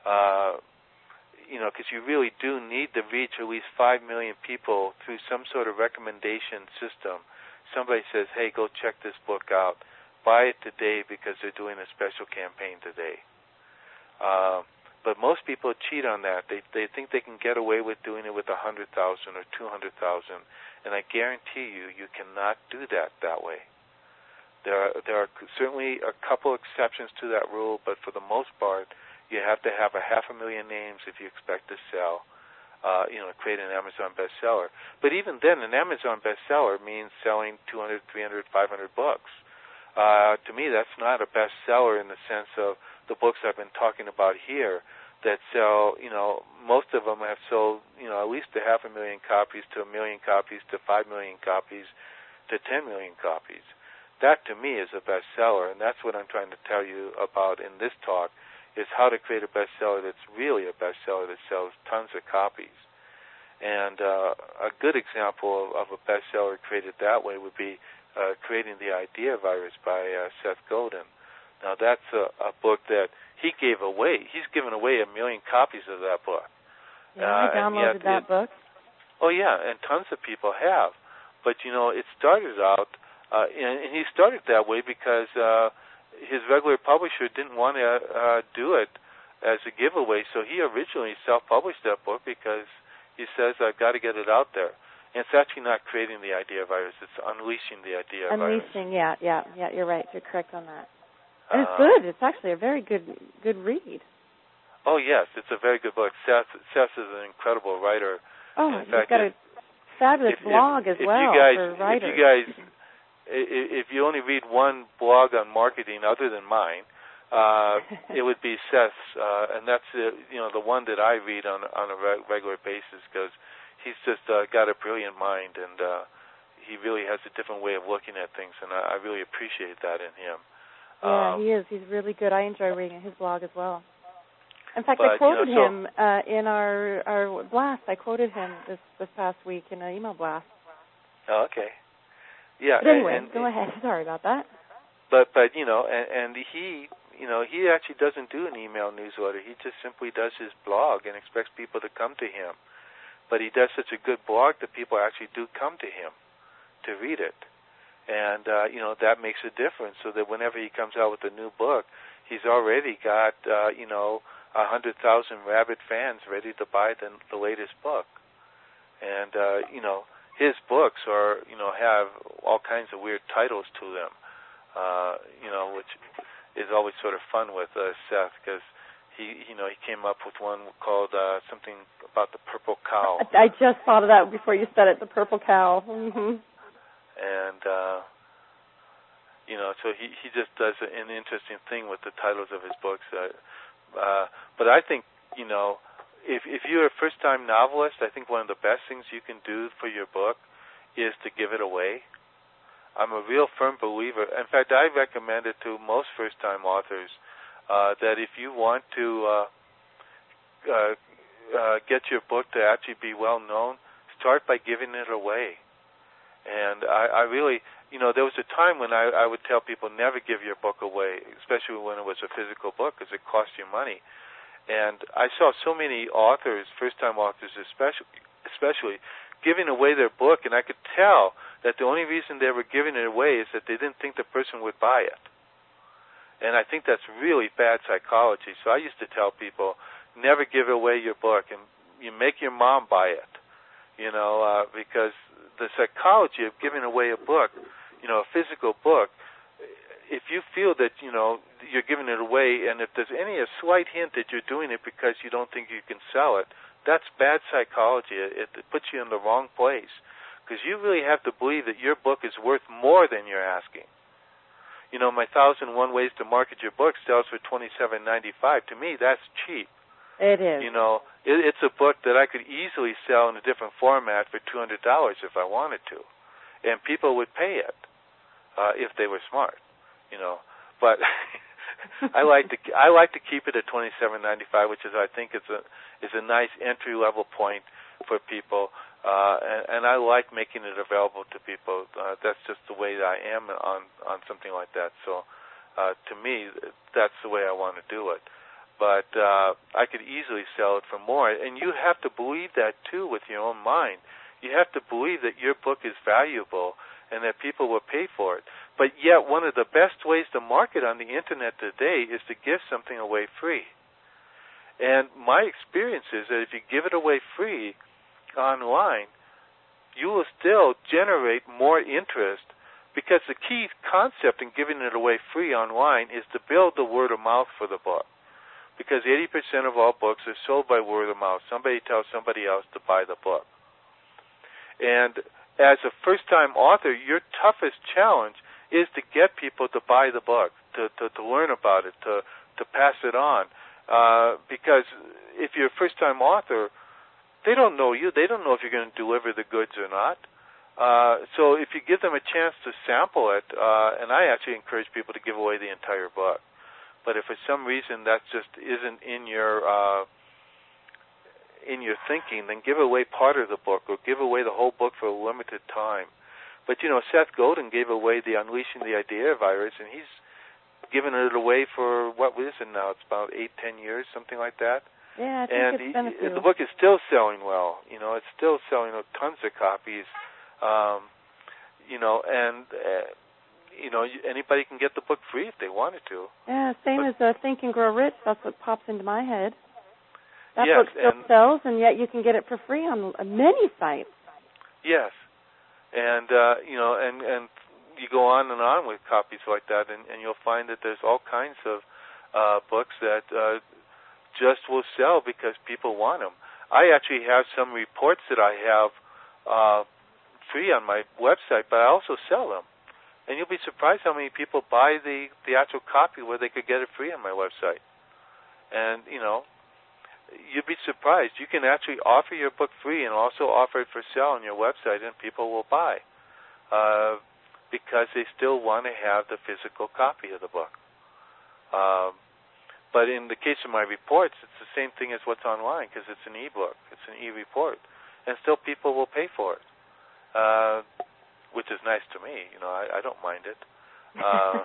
Uh, you know, because you really do need to reach at least five million people through some sort of recommendation system. Somebody says, hey, go check this book out. Buy it today because they're doing a special campaign today. Uh, but most people cheat on that. They they think they can get away with doing it with one hundred thousand or two hundred thousand, and I guarantee you, you cannot do that that way. There are, there are certainly a couple exceptions to that rule, but for the most part, you have to have a half a million names if you expect to sell, uh, you know, create an Amazon bestseller. But even then, an Amazon bestseller means selling two hundred, three hundred, five hundred books. Uh, to me, that's not a bestseller in the sense of the books I've been talking about here that sell, you know, most of them have sold, you know, at least a half a million copies to a million copies to five million copies to ten million copies. That, to me, is a bestseller, and that's what I'm trying to tell you about in this talk, is how to create a bestseller that's really a bestseller that sells tons of copies. And uh, a good example of, of a bestseller created that way would be uh, Creating the Idea Virus by uh, Seth Godin. Now, that's a, a book that he gave away. He's given away a million copies of that book. Yeah, uh, I downloaded yet, that it, book. Oh, yeah, and tons of people have. But, you know, it started out, uh, and, and he started that way because uh, his regular publisher didn't want to uh, do it as a giveaway, so he originally self-published that book because he says, I've got to get it out there. And it's actually not creating the idea virus, it's unleashing the idea virus. Unleashing, yeah, yeah, yeah, you're right, you're correct on that. And it's uh, good, it's actually a very good good read. Oh, yes, it's a very good book. Seth, Seth is an incredible writer. Oh, In he's fact, got if, a fabulous if, blog if, as if well you guys, for writers. If you guys, if you only read one blog on marketing other than mine, uh, it would be Seth's, uh, and that's uh, you know the one that I read on on a re- regular basis because he's just uh, got a brilliant mind and uh, he really has a different way of looking at things, and I, I really appreciate that in him. Yeah, um, he is. He's really good. I enjoy reading his blog as well. In fact, but, I quoted you know, so, him uh, in our our blast. I quoted him this this past week in an email blast. Oh, okay. Yeah. But anyway, and, and, go ahead. Sorry about that. But but you know, and, and he you know he actually doesn't do an email newsletter. He just simply does his blog and expects people to come to him. But he does such a good blog that people actually do come to him to read it, and uh, you know that makes a difference. So that whenever he comes out with a new book, he's already got uh, you know a hundred thousand rabid fans ready to buy the, the latest book, and uh, you know his books are you know have all kinds of weird titles to them. Uh, you know, which is always sort of fun with uh, Seth because he, you know, he came up with one called uh, something about the purple cow. I just thought of that before you said it, the purple cow. Mm-hmm. And uh, you know, so he he just does an interesting thing with the titles of his books. Uh, uh, but I think you know, if if you're a first-time novelist, I think one of the best things you can do for your book is to give it away. I'm a real firm believer. In fact, I recommend it to most first-time authors uh, that if you want to uh, uh, uh, get your book to actually be well-known, start by giving it away. And I, I really, you know, there was a time when I, I would tell people never give your book away, especially when it was a physical book because it cost you money. And I saw so many authors, first-time authors especially, especially, giving away their book, and I could tell that the only reason they were giving it away is that they didn't think the person would buy it. And I think that's really bad psychology. So I used to tell people, never give away your book, and you make your mom buy it, you know, uh, because the psychology of giving away a book, you know, a physical book, if you feel that, you know, you're giving it away, and if there's any a slight hint that you're doing it because you don't think you can sell it, that's bad psychology. It, it puts you in the wrong place because you really have to believe that your book is worth more than you're asking. You know, my Thousand One Ways to Market Your Book sells for twenty-seven ninety-five. To me, that's cheap. It is. You know, it, it's a book that I could easily sell in a different format for two hundred dollars if I wanted to, and people would pay it uh, if they were smart. You know, but I like to I like to keep it at twenty-seven ninety-five, which is I think is a is a nice entry level point for people, uh, and, and I like making it available to people. Uh, that's just the way that I am on on something like that. So, uh, to me, that's the way I want to do it. but uh, I could easily sell it for more. And you have to believe that, too, with your own mind. You have to believe that your book is valuable and that people will pay for it. But yet one of the best ways to market on the Internet today is to give something away free. And my experience is that if you give it away free online, you will still generate more interest, because the key concept in giving it away free online is to build the word of mouth for the book. Because eighty percent of all books are sold by word of mouth. Somebody tells somebody else to buy the book. And as a first-time author, your toughest challenge is to get people to buy the book, to, to, to learn about it, to, to pass it on. Uh, because if you're a first-time author, they don't know you. They don't know if you're going to deliver the goods or not. Uh, so if you give them a chance to sample it, uh, and I actually encourage people to give away the entire book. But if for some reason that just isn't in your uh, in your thinking, then give away part of the book or give away the whole book for a limited time. But, you know, Seth Godin gave away the Unleashing the Idea virus, and he's given it away for, what is it now? It's about eight, ten years, something like that. Yeah, I think and it's been a few. The book is still selling well. You know, it's still selling tons of copies. Um, you know, and, uh, you know, anybody can get the book free if they wanted to. Yeah, same but, as uh, Think and Grow Rich. That's what pops into my head. That yes, book still and, sells, and yet you can get it for free on many sites. Yes. And, uh, you know, and, and you go on and on with copies like that, and, and you'll find that there's all kinds of uh, books that uh, just will sell because people want them. I actually have some reports that I have uh, free on my website, but I also sell them. And you'll be surprised how many people buy the, the actual copy where they could get it free on my website. And, you know, you'd be surprised. You can actually offer your book free and also offer it for sale on your website, and people will buy uh, because they still want to have the physical copy of the book. Um, but in the case of my reports, it's the same thing as what's online because it's an e-book. It's an e-report. And still people will pay for it, uh, which is nice to me. You know, I, I don't mind it. Uh,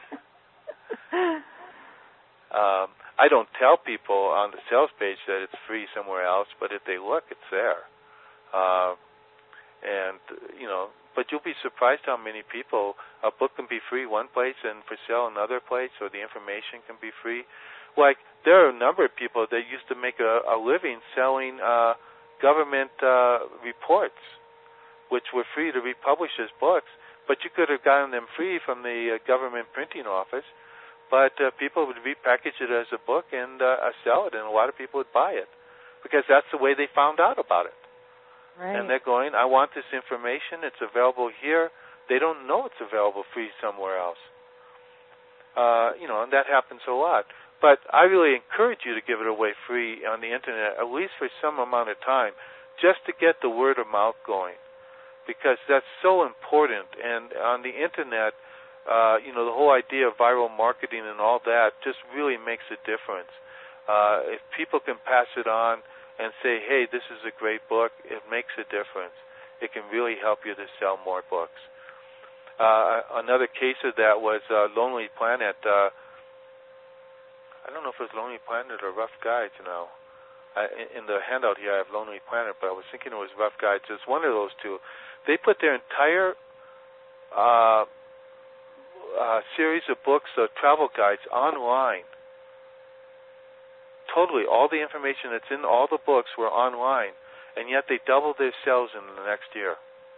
um, I don't tell people on the sales page that it's free somewhere else, but if they look, it's there. Uh, and, you know, but you'll be surprised how many people, a book can be free one place and for sale another place, or the information can be free. Like, there are a number of people that used to make a, a living selling uh, government uh, reports, which were free to republish as books, but you could have gotten them free from the uh, government printing office. But uh, people would repackage it as a book and uh, sell it, and a lot of people would buy it because that's the way they found out about it. Right. And they're going, I want this information. It's available here. They don't know it's available free somewhere else. Uh, you know, and that happens a lot. But I really encourage you to give it away free on the Internet, at least for some amount of time, just to get the word of mouth going, because that's so important. And on the Internet, Uh, you know, the whole idea of viral marketing and all that just really makes a difference. Uh, if people can pass it on and say, hey, this is a great book, it makes a difference. It can really help you to sell more books. Uh, another case of that was uh, Lonely Planet. Uh, I don't know if it was Lonely Planet or Rough Guides, you know. I, in the handout here I have Lonely Planet, but I was thinking it was Rough Guides. It's one of those two. They put their entire uh, uh, series of books, uh, travel guides, online. Totally, all the information that's in all the books were online, and yet they doubled their sales in the next year.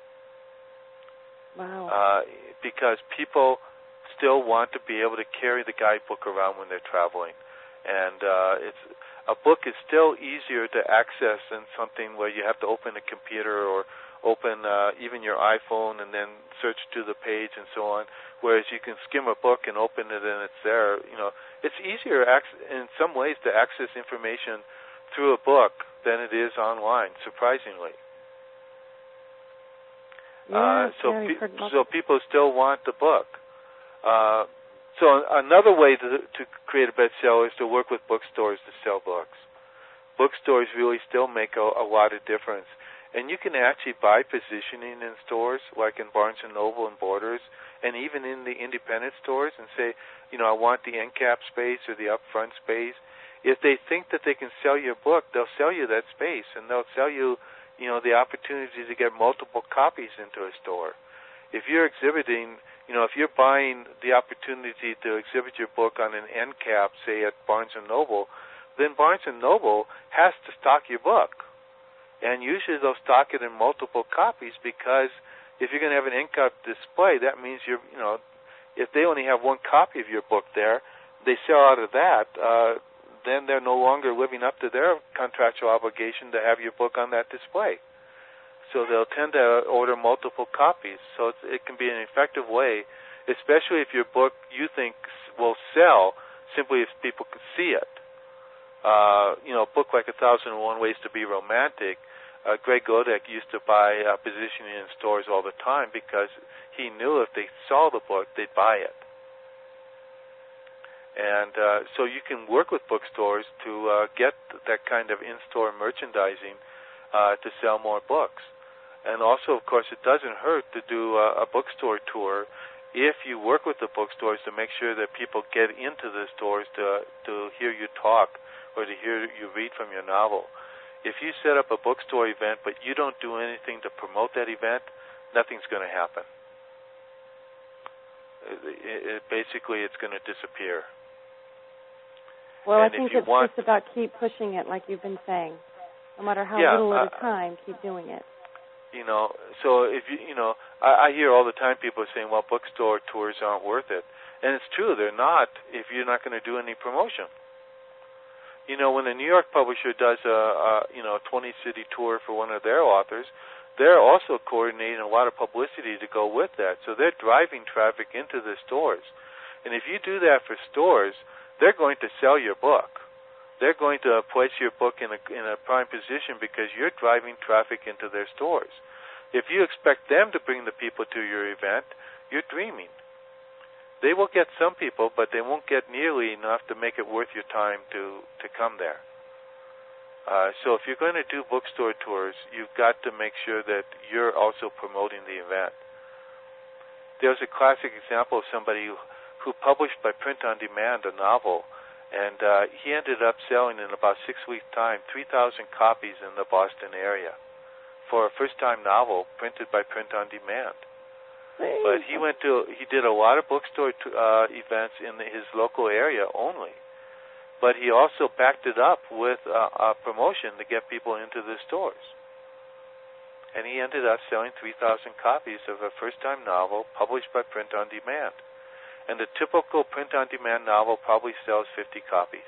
Wow. Uh, because people still want to be able to carry the guidebook around when they're traveling. And uh, it's a book is still easier to access than something where you have to open a computer or open uh, even your iPhone and then search to the page and so on. Whereas you can skim a book and open it and it's there. You know, it's easier in some ways to access information through a book than it is online, surprisingly. Yeah, uh, so, yeah, pe- so people still want the book. Uh, so another way to, to create a bestseller is to work with bookstores to sell books. Bookstores really still make a, a lot of difference. And you can actually buy positioning in stores, like in Barnes and Noble and Borders, and even in the independent stores, and say, you know, I want the end cap space or the upfront space. if they think that they can sell your book, they'll sell you that space, and they'll sell you, you know, the opportunity to get multiple copies into a store. If you're exhibiting, you know, if you're buying the opportunity to exhibit your book on an end cap, say at Barnes and Noble, then Barnes and Noble has to stock your book. And usually they'll stock it in multiple copies, because if you're going to have an end cap display, that means you're, you know, if they only have one copy of your book there, they sell out of that, uh, then they're no longer living up to their contractual obligation to have your book on that display. So they'll tend to order multiple copies. So it's, it can be an effective way, especially if your book you think will sell simply if people can see it. Uh, you know, a book like A Thousand and One Ways to Be Romantic, uh, Greg Godek used to buy uh, positioning in stores all the time because he knew if they saw the book, they'd buy it. And uh, so you can work with bookstores to uh, get that kind of in-store merchandising uh, to sell more books. And also, of course, it doesn't hurt to do a, a bookstore tour if you work with the bookstores to make sure that people get into the stores to to hear you talk or to hear you read from your novel. If you set up a bookstore event but you don't do anything to promote that event, nothing's going to happen. It, it, basically, it's going to disappear. Well, and I think it's want, just about keep pushing it, like you've been saying. No matter how yeah, little uh, at a time, keep doing it. You know, so if you, you know, I, I hear all the time people saying, well, bookstore tours aren't worth it. And it's true, they're not if you're not going to do any promotion. You know, when a New York publisher does a, a you know, twenty-city tour for one of their authors, they're also coordinating a lot of publicity to go with that. So they're driving traffic into the stores. And if you do that for stores, they're going to sell your book. They're going to place your book in a, in a prime position because you're driving traffic into their stores. If you expect them to bring the people to your event, you're dreaming. They will get some people, but they won't get nearly enough to make it worth your time to, to come there. Uh, so if you're going to do bookstore tours, you've got to make sure that you're also promoting the event. There's a classic example of somebody who, who published by print on demand a novel, and uh, he ended up selling in about six weeks' time three thousand copies in the Boston area for a first-time novel printed by print on demand. But he went to he did a lot of bookstore t- uh, events in the, his local area only. But he also backed it up with uh, a promotion to get people into the stores. And he ended up selling three thousand copies of a first-time novel published by print on demand. And the typical print-on-demand novel probably sells fifty copies.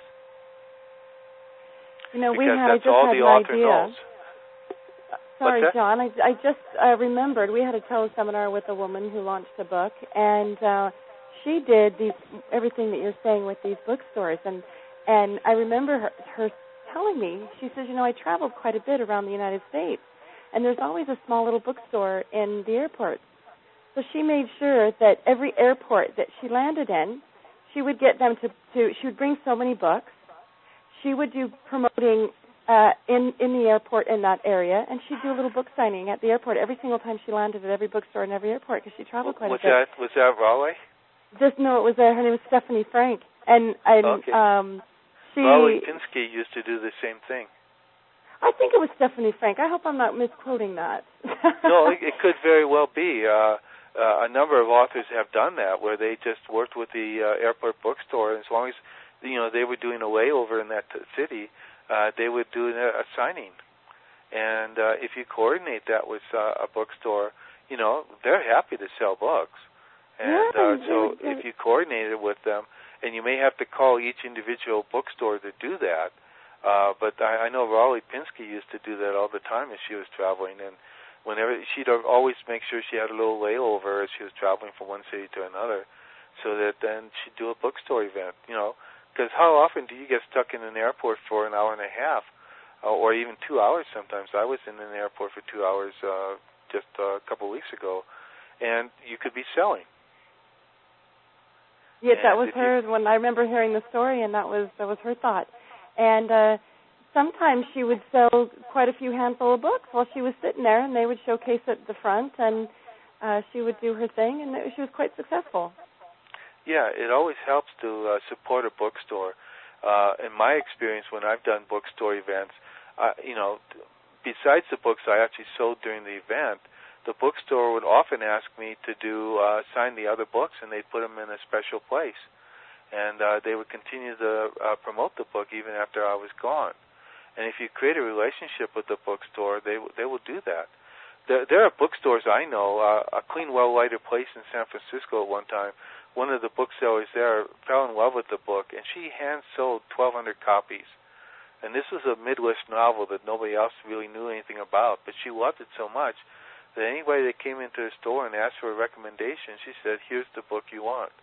You know, we because had, that's I just all had the an author idea. knows. Sorry, John. I, I just uh, remembered we had a teleseminar with a woman who launched a book, and uh, she did these everything that you're saying with these bookstores. And and I remember her, her telling me, she says, you know, I traveled quite a bit around the United States, and there's always a small little bookstore in the airports. So she made sure that every airport that she landed in, she would get them to, to she would bring so many books. She would do promoting uh, in, in the airport in that area, and she'd do a little book signing at the airport every single time she landed at every bookstore in every airport because she traveled quite was a bit. That, was that Raleigh? Just, no, it was, uh, her name was Stephanie Frank. And, and okay. um, she... Raleigh Pinsky used to do the same thing. I think it was Stephanie Frank. I hope I'm not misquoting that. No, it, it could very well be. Uh, uh, a number of authors have done that, where they just worked with the uh, airport bookstore, and as long as you know they were doing a layover in that t- city, uh, they would do a, a signing. And uh, if you coordinate that with uh, a bookstore, you know they're happy to sell books. And yeah, uh, so yeah, yeah. if you coordinate it with them, and you may have to call each individual bookstore to do that. Uh, but I, I know Raleigh Pinsky used to do that all the time as she was traveling, and whenever she'd always make sure she had a little layover as she was traveling from one city to another, so that then she'd do a bookstore event. You know, because how often do you get stuck in an airport for an hour and a half, uh, or even two hours? Sometimes I was in an airport for two hours uh, just uh, a couple of weeks ago, and you could be selling. Yeah, and that was her. You, when I remember hearing the story, and that was that was her thought. And uh, sometimes she would sell quite a few handful of books while she was sitting there, and they would showcase at the front, and uh, she would do her thing, and she was quite successful. Yeah, it always helps to uh, support a bookstore. uh, in my experience when I've done bookstore events, uh, you know, besides the books I actually sold during the event, the bookstore would often ask me to do uh, sign the other books, and they'd put them in a special place, and uh, they would continue to uh, promote the book even after I was gone. And if you create a relationship with the bookstore, they they will do that. There, there are bookstores I know. Uh, a Clean, Well-Lighted Place in San Francisco at one time, one of the booksellers there fell in love with the book, and she hand-sold twelve hundred copies. And this was a mid-list novel that nobody else really knew anything about, but she loved it so much that anybody that came into the store and asked for a recommendation, she said, here's the book you want.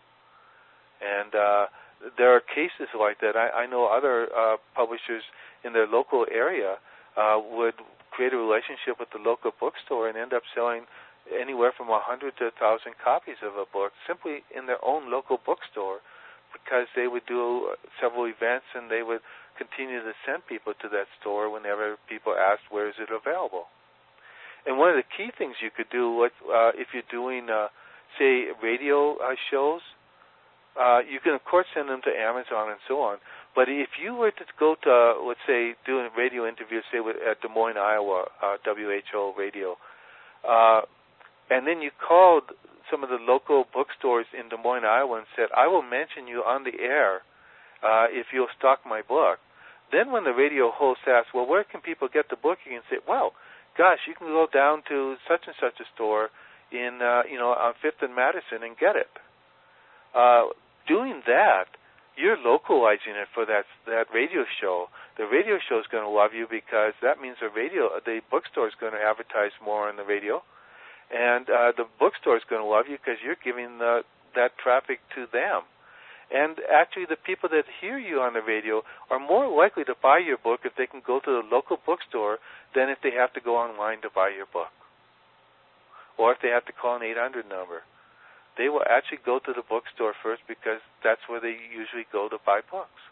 And uh, there are cases like that. I, I know other uh, publishers in their local area uh, would create a relationship with the local bookstore and end up selling anywhere from one hundred to one thousand copies of a book simply in their own local bookstore, because they would do several events and they would continue to send people to that store whenever people asked, where is it available? And one of the key things you could do, uh, if you're doing, uh, say, radio uh, shows, uh, you can, of course, send them to Amazon and so on. But if you were to go to, uh, let's say, do a radio interview, say, with, at Des Moines, Iowa, uh, W H O Radio, uh, and then you called some of the local bookstores in Des Moines, Iowa, and said, I will mention you on the air uh, if you'll stock my book. Then when the radio host asks, well, where can people get the book, you can say, well, gosh, you can go down to such and such a store in, uh, you know, on Fifth and Madison and get it. Uh, doing that, you're localizing it for that that radio show. The radio show is going to love you because that means the radio, the bookstore is going to advertise more on the radio, and uh, the bookstore is going to love you because you're giving the, that traffic to them. And actually, the people that hear you on the radio are more likely to buy your book if they can go to the local bookstore than if they have to go online to buy your book, or if they have to call an eight hundred number. They will actually go to the bookstore first because that's where they usually go to buy books.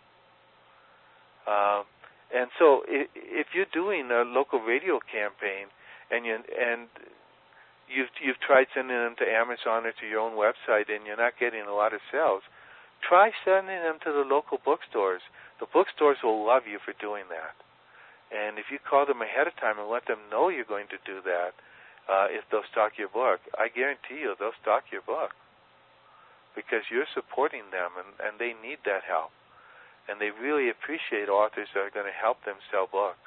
Um, and so, if, if you're doing a local radio campaign and you and you've you've tried sending them to Amazon or to your own website and you're not getting a lot of sales, try sending them to the local bookstores. The bookstores will love you for doing that. And if you call them ahead of time and let them know you're going to do that, uh, if they'll stock your book, I guarantee you they'll stock your book because you're supporting them, and, and they need that help. And they really appreciate authors that are going to help them sell books.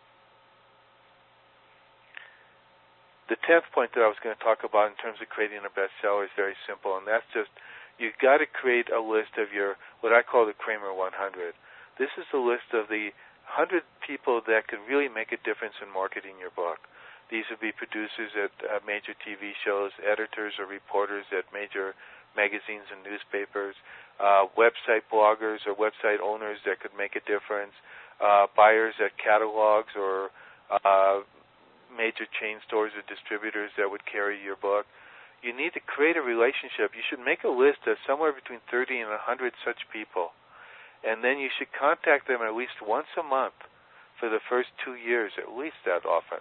The tenth point that I was going to talk about in terms of creating a bestseller is very simple, and that's just you've got to create a list of your, what I call the Kramer one hundred. This is the list of the one hundred people that could really make a difference in marketing your book. These would be producers at uh, major T V shows, editors or reporters at major magazines and newspapers, uh, website bloggers or website owners that could make a difference, uh, buyers at catalogs or uh, major chain stores or distributors that would carry your book. You need to create a relationship. You should make a list of somewhere between thirty and one hundred such people. And then you should contact them at least once a month for the first two years, at least that often.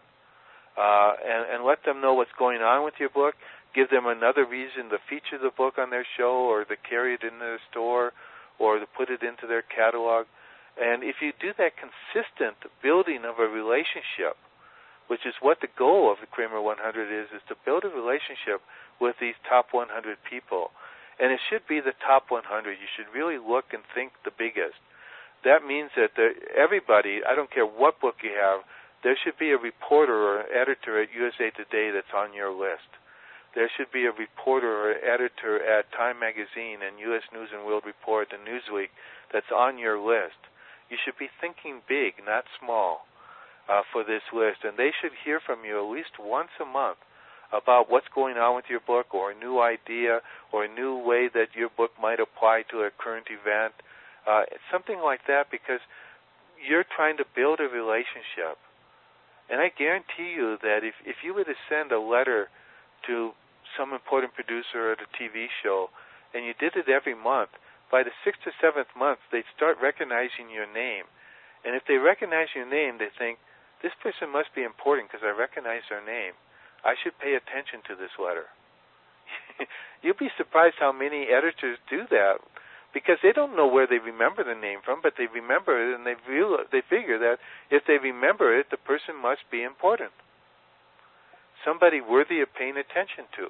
Uh, and, and let them know what's going on with your book. Give them another reason to feature the book on their show or to carry it in their store or to put it into their catalog. And if you do that consistent building of a relationship, which is what the goal of the Kramer one hundred is, is to build a relationship with these top one hundred people. And it should be the top one hundred. You should really look and think the biggest. That means that the, everybody, I don't care what book you have, there should be a reporter or an editor at U S A Today that's on your list. There should be a reporter or an editor at Time Magazine and U S News and World Report and Newsweek that's on your list. You should be thinking big, not small, uh, for this list. And they should hear from you at least once a month about what's going on with your book or a new idea or a new way that your book might apply to a current event, uh, something like that, because you're trying to build a relationship. And I guarantee you that if, if you were to send a letter to some important producer at a T V show and you did it every month, by the sixth or seventh month, they'd start recognizing your name. And if they recognize your name, they think, this person must be important because I recognize their name. I should pay attention to this letter. You'll be surprised how many editors do that. because they don't know where they remember the name from, but they remember it, and they feel, they figure that if they remember it, the person must be important, somebody worthy of paying attention to.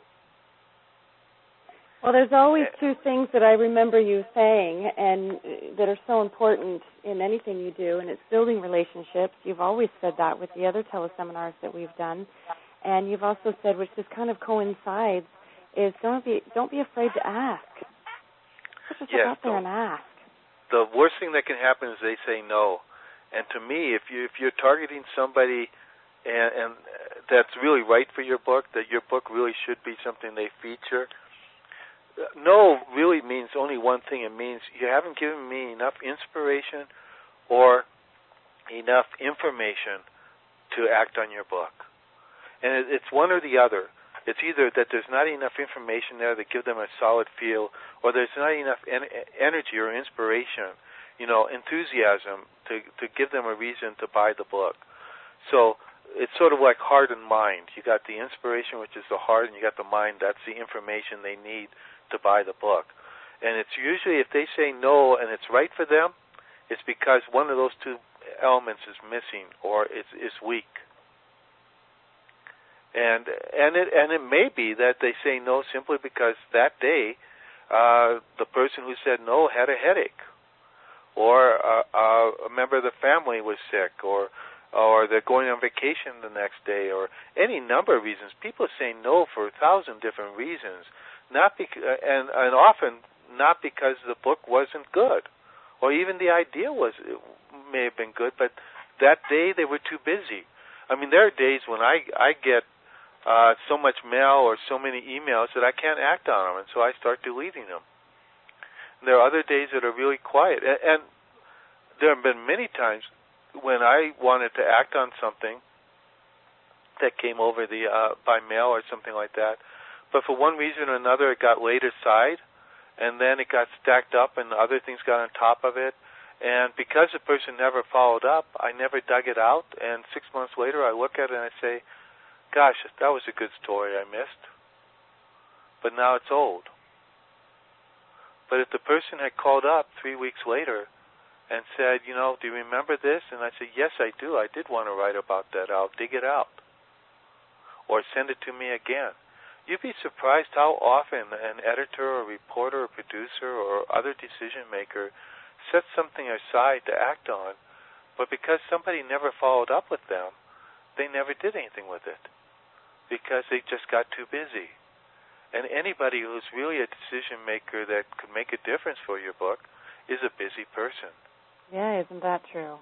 Well, there's always two things that I remember you saying and that are so important in anything you do, and it's building relationships. You've always said that with the other teleseminars that we've done. And you've also said, which just kind of coincides, is don't be don't be afraid to ask. Just yes, out there and ask. The worst thing that can happen is they say no. And to me, if you if you're targeting somebody and, and that's really right for your book, that your book really should be something they feature, no really means only one thing. It means you haven't given me enough inspiration or enough information to act on your book. And it's one or the other. It's either that there's not enough information there to give them a solid feel, or there's not enough en- energy or inspiration, you know, enthusiasm to, to give them a reason to buy the book. So it's sort of like heart and mind. You got the inspiration, which is the heart, and you got the mind. That's the information they need to buy the book. And it's usually, if they say no and it's right for them, it's because one of those two elements is missing or is, is weak. And and it and it may be that they say no simply because that day uh, the person who said no had a headache, or uh, uh, a member of the family was sick, or or they're going on vacation the next day, or any number of reasons. People say no for a thousand different reasons. Not bec- and, and often not because the book wasn't good, or even the idea was may have been good, but that day they were too busy. I mean, there are days when I I get uh, so much mail or so many emails that I can't act on them, and so I start deleting them. And there are other days that are really quiet, and, and there have been many times when I wanted to act on something that came over the uh, by mail or something like that. But for one reason or another, it got laid aside, and then it got stacked up, and other things got on top of it. And because the person never followed up, I never dug it out. And six months later, I look at it and I say, gosh, that was a good story I missed. But now it's old. But if the person had called up three weeks later and said, you know, do you remember this? And I said, yes, I do. I did want to write about that. I'll dig it out. Or send it to me again. You'd be surprised how often an editor or reporter or producer or other decision maker sets something aside to act on, but because somebody never followed up with them, they never did anything with it because they just got too busy. And anybody who's really a decision maker that could make a difference for your book is a busy person. Yeah, isn't that true?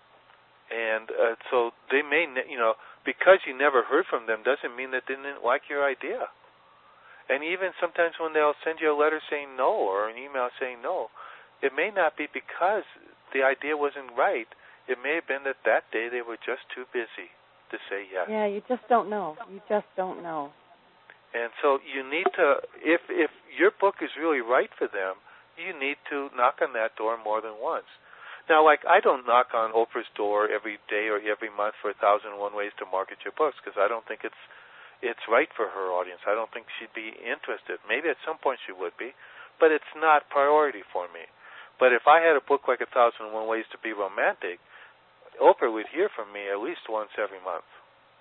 And uh, so they may, ne- you know, because you never heard from them doesn't mean that they didn't like your idea. And even sometimes when they'll send you a letter saying no or an email saying no, it may not be because the idea wasn't right. It may have been that that day they were just too busy to say yes. Yeah, you just don't know. You just don't know. And so you need to, if if your book is really right for them, you need to knock on that door more than once. Now, like, I don't knock on Oprah's door every day or every month for a thousand and one ways to market your books because I don't think it's it's right for her audience. I don't think she'd be interested. Maybe at some point she would be, but it's not priority for me. But if I had a book like A Thousand and One Ways to Be Romantic, Oprah would hear from me at least once every month.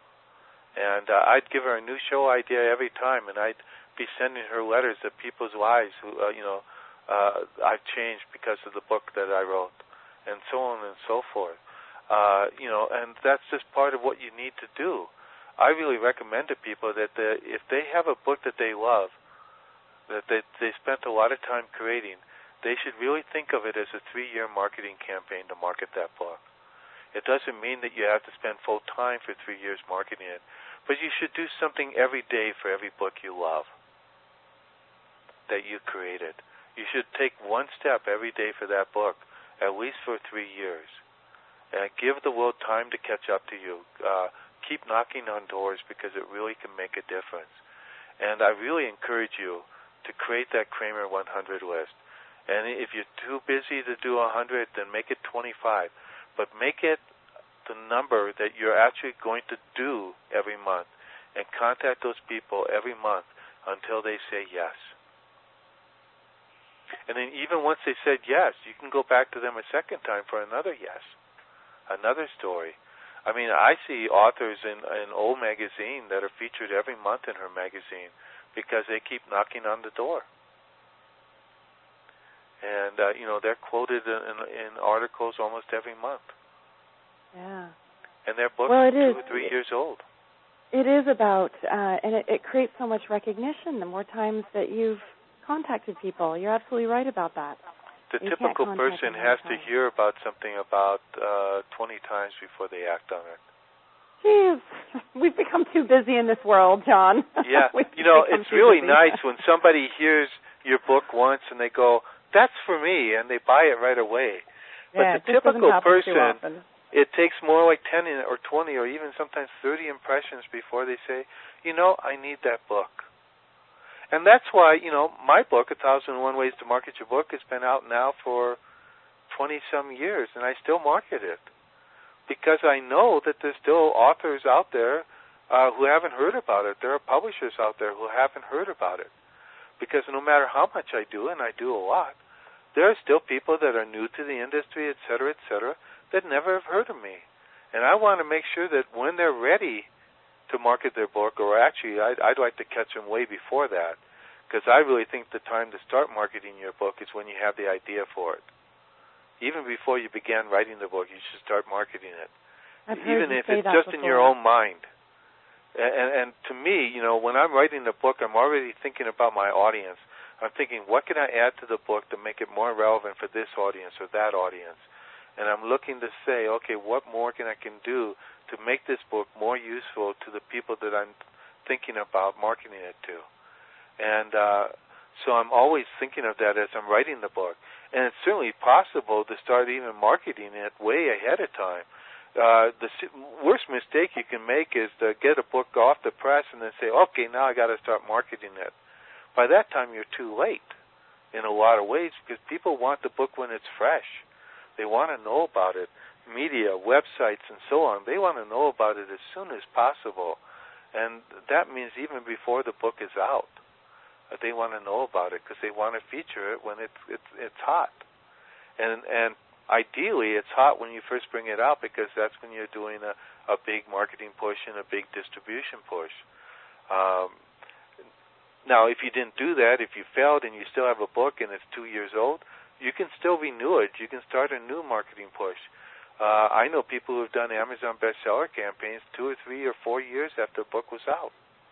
And uh, I'd give her a new show idea every time, and I'd be sending her letters of people's lives who, uh, you know, uh, I've changed because of the book that I wrote, and so on and so forth. Uh, you know, and that's just part of what you need to do. I really recommend to people that the, if they have a book that they love, that they, they spent a lot of time creating, they should really think of it as a three-year marketing campaign to market that book. It doesn't mean that you have to spend full time for three years marketing it, but you should do something every day for every book you love that you created. You should take one step every day for that book, at least for three years. And give the world time to catch up to you. Uh, keep knocking on doors because it really can make a difference. And I really encourage you to create that Kramer one hundred list. And if you're too busy to do one hundred, then make it twenty-five. But make it the number that you're actually going to do every month, and contact those people every month until they say yes. And then even once they said yes, you can go back to them a second time for another yes, another story. I mean, I see authors in an old magazine that are featured every month in her magazine because they keep knocking on the door. And, uh, you know, they're quoted in, in articles almost every month. Yeah. And their books well, are it two is. or three years old. It is about, uh, and it, it creates so much recognition the more times that you've contacted people. You're absolutely right about that. The you typical person has to hear about something about uh, twenty times before they act on it. Jeez, we've become too busy in this world, John. Yeah, you know, it's really busy. Nice when somebody hears your book once and they go, that's for me, and they buy it right away. But yeah, the typical person, it takes more like ten or twenty or even sometimes thirty impressions before they say, you know, I need that book. And that's why, you know, my book, A Thousand and One Ways to Market Your Book, has been out now for twenty-some years, and I still market it. Because I know that there's still authors out there uh, who haven't heard about it. There are publishers out there who haven't heard about it. Because no matter how much I do, and I do a lot, there are still people that are new to the industry, et cetera, et cetera, that never have heard of me. And I want to make sure that when they're ready to market their book, or actually I'd, I'd like to catch them way before that, because I really think the time to start marketing your book is when you have the idea for it. Even before you began writing the book, you should start marketing it. I've Even if it's just before. in your own mind. And, and, and to me, you know, when I'm writing the book, I'm already thinking about my audience. I'm thinking, what can I add to the book to make it more relevant for this audience or that audience? And I'm looking to say, okay, what more can I can do to make this book more useful to the people that I'm thinking about marketing it to? And uh, so I'm always thinking of that as I'm writing the book. And it's certainly possible to start even marketing it way ahead of time. Uh, the worst mistake you can make is to get a book off the press and then say, okay, now I got to start marketing it. By that time, you're too late in a lot of ways because people want the book when it's fresh. They want to know about it. Media, websites, and so on, they want to know about it as soon as possible. And that means even before the book is out. Uh, they want to know about it because they want to feature it when it's it's it's hot. And and ideally, it's hot when you first bring it out because that's when you're doing a, a big marketing push and a big distribution push. Um, now, if you didn't do that, if you failed and you still have a book and it's two years old, you can still renew it. You can start a new marketing push. Uh, I know people who have done Amazon bestseller campaigns two or three or four years after the book was out.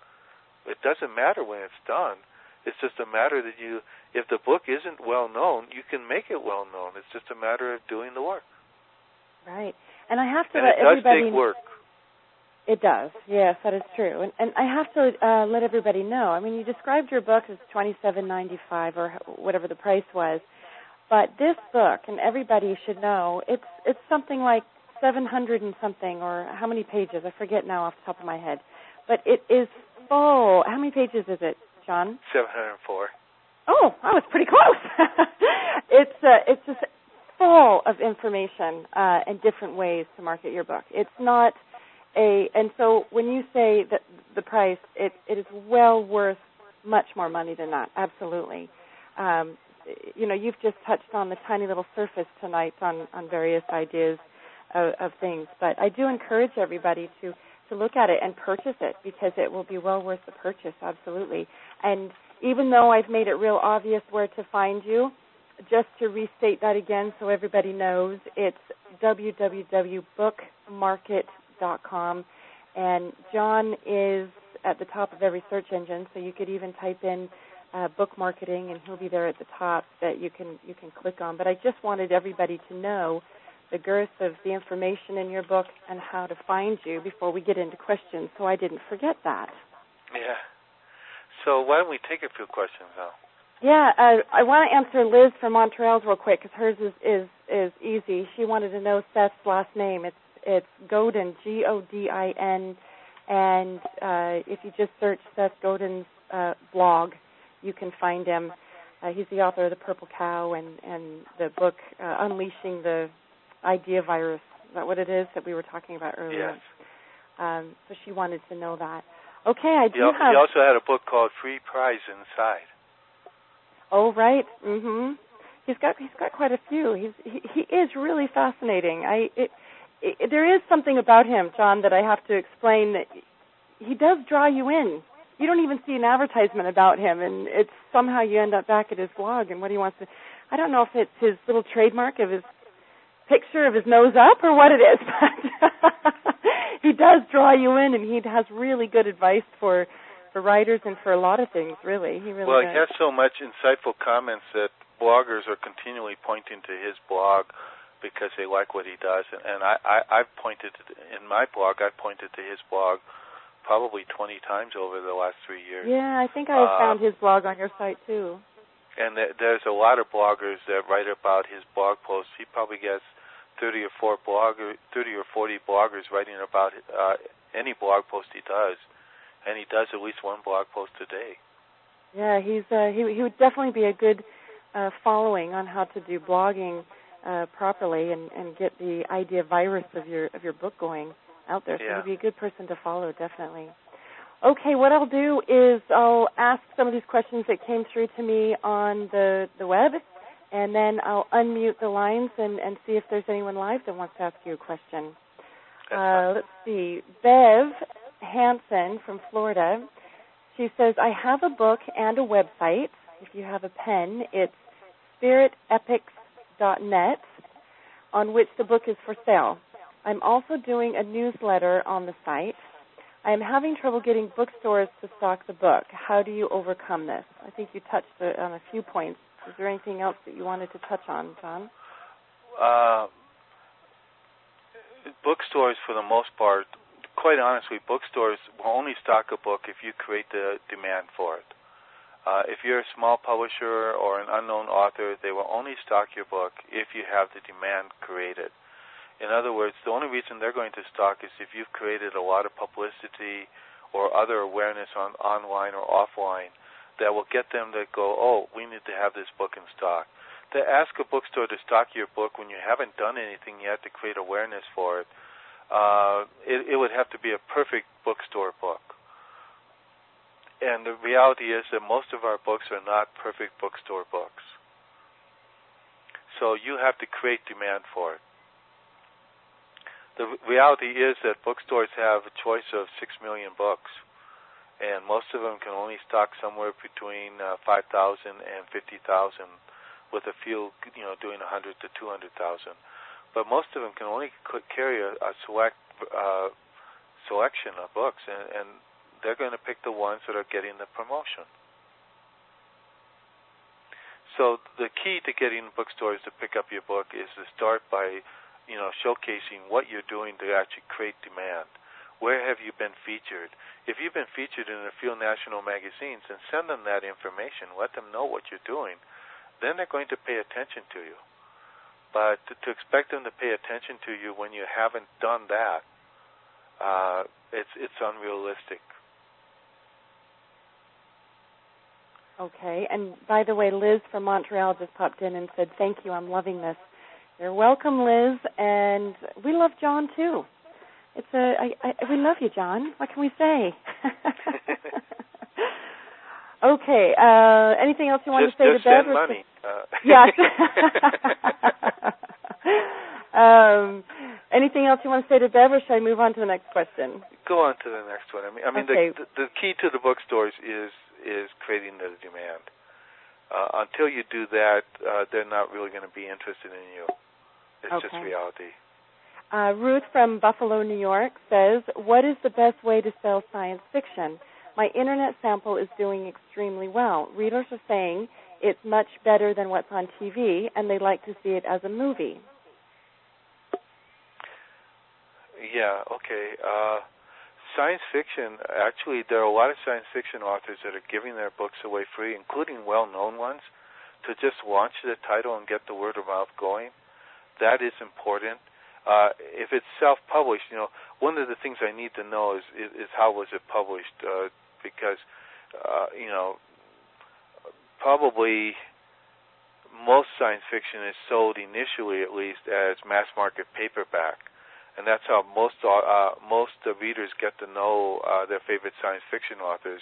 It doesn't matter when it's done. It's just a matter that you, if the book isn't well known, you can make it well known. It's just a matter of doing the work. Right. And I have to and let it does everybody... take work. It does. Yes, that is true. And, and I have to uh, let everybody know. I mean, you described your book as twenty-seven ninety-five or whatever the price was. But this book, and everybody should know, it's it's something like seven hundred and something, or how many pages? I forget now off the top of my head. But it is full. How many pages is it, John? seven hundred four. Oh, I was pretty close. it's uh, it's just full of information uh, and different ways to market your book. It's not a, and so when you say that the price, it it is well worth much more money than that. Absolutely. Um, you know, you've just touched on the tiny little surface tonight on, on various ideas of, of things, but I do encourage everybody to, to look at it and purchase it because it will be well worth the purchase, absolutely. And even though I've made it real obvious where to find you, just to restate that again so everybody knows, it's w w w dot book market dot com, and John is at the top of every search engine, so you could even type in Uh, book marketing, and he'll be there at the top that you can you can click on. But I just wanted everybody to know the girth of the information in your book and how to find you before we get into questions, so I didn't forget that. Yeah. So why don't we take a few questions now? Yeah, uh, I want to answer Liz from Montreal real quick because hers is, is is easy. She wanted to know Seth's last name. It's it's Godin, G O D I N, and uh, if you just search Seth Godin's uh, blog, you can find him. Uh, he's the author of The Purple Cow and, and the book uh, Unleashing the Idea Virus. Is that what it is that we were talking about earlier? Yes. Um, so she wanted to know that. Okay, I do he, have... He also had a book called Free Prize Inside. Oh, right. Mhm. He's got he's got quite a few. He's he, he is really fascinating. I it, it, there is something about him, John, that I have to explain. That he does draw you in. You don't even see an advertisement about him, and it's somehow you end up back at his blog and what he wants to. I don't know if it's his little trademark of his picture of his nose up or what it is, but he does draw you in, and he has really good advice for for writers and for a lot of things. Really, he really. Well, does. he has so much insightful comments that bloggers are continually pointing to his blog because they like what he does, and, and I, I I've pointed in my blog. I've pointed to his blog probably twenty times over the last three years. Yeah, I think I uh, found his blog on your site too. And th- there's a lot of bloggers that write about his blog posts. He probably gets thirty or four blogger, thirty or forty bloggers writing about uh, any blog post he does, and he does at least one blog post a day. Yeah, he's uh, he he would definitely be a good uh, following on how to do blogging uh, properly and, and get the idea virus of your of your book going out there. So yeah. he'd be a good person to follow, definitely. Okay, what I'll do is I'll ask some of these questions that came through to me on the, the web, and then I'll unmute the lines and, and see if there's anyone live that wants to ask you a question. Uh, let's see. Bev Hansen from Florida, she says, I have a book and a website. If you have a pen, it's spirit epics dot net, on which the book is for sale. I'm also doing a newsletter on the site. I am having trouble getting bookstores to stock the book. How do you overcome this? I think you touched on a few points. Is there anything else that you wanted to touch on, John? Uh, bookstores, for the most part, quite honestly, bookstores will only stock a book if you create the demand for it. Uh, if you're a small publisher or an unknown author, they will only stock your book if you have the demand created. In other words, the only reason they're going to stock is if you've created a lot of publicity or other awareness on online or offline that will get them to go, oh, we need to have this book in stock. To ask a bookstore to stock your book when you haven't done anything yet to create awareness for it, uh, it, it would have to be a perfect bookstore book. And the reality is that most of our books are not perfect bookstore books. So you have to create demand for it. The reality is that bookstores have a choice of six million books, and most of them can only stock somewhere between uh, five thousand and fifty thousand, with a few, you know, doing one hundred to two hundred thousand. But most of them can only carry a, a select uh, selection of books, and, and they're going to pick the ones that are getting the promotion. So the key to getting bookstores to pick up your book is to start by you know, showcasing what you're doing to actually create demand. Where have you been featured? If you've been featured in a few national magazines, then send them that information. Let them know what you're doing. Then they're going to pay attention to you. But to, to expect them to pay attention to you when you haven't done that, uh, it's it's unrealistic. Okay. And by the way, Liz from Montreal just popped in and said, thank you, I'm loving this. You're welcome, Liz, and we love John too. It's a I, I, we love you, John. What can we say? Okay. Uh, anything else you want just, to say just to Bev? Send money. Uh. Yes. um, anything else you want to say to Bev, or should I move on to the next question? Go on to the next one. I mean, I mean, okay. the, the, the key to the bookstores is is creating the demand. Uh, until you do that, uh, they're not really going to be interested in you. It's okay. just reality. Uh, Ruth from Buffalo, New York says, what is the best way to sell science fiction? My internet sample is doing extremely well. Readers are saying it's much better than what's on T V, and they like to see it as a movie. Yeah, okay. Uh, science fiction, actually, there are a lot of science fiction authors that are giving their books away free, including well-known ones, to just launch the title and get the word of mouth going. That is important. Uh, if it's self-published, you know, one of the things I need to know is, is, is how was it published, uh, because, uh, you know, probably most science fiction is sold initially, at least, as mass-market paperback, and that's how most uh, most uh, readers get to know uh, their favorite science fiction authors,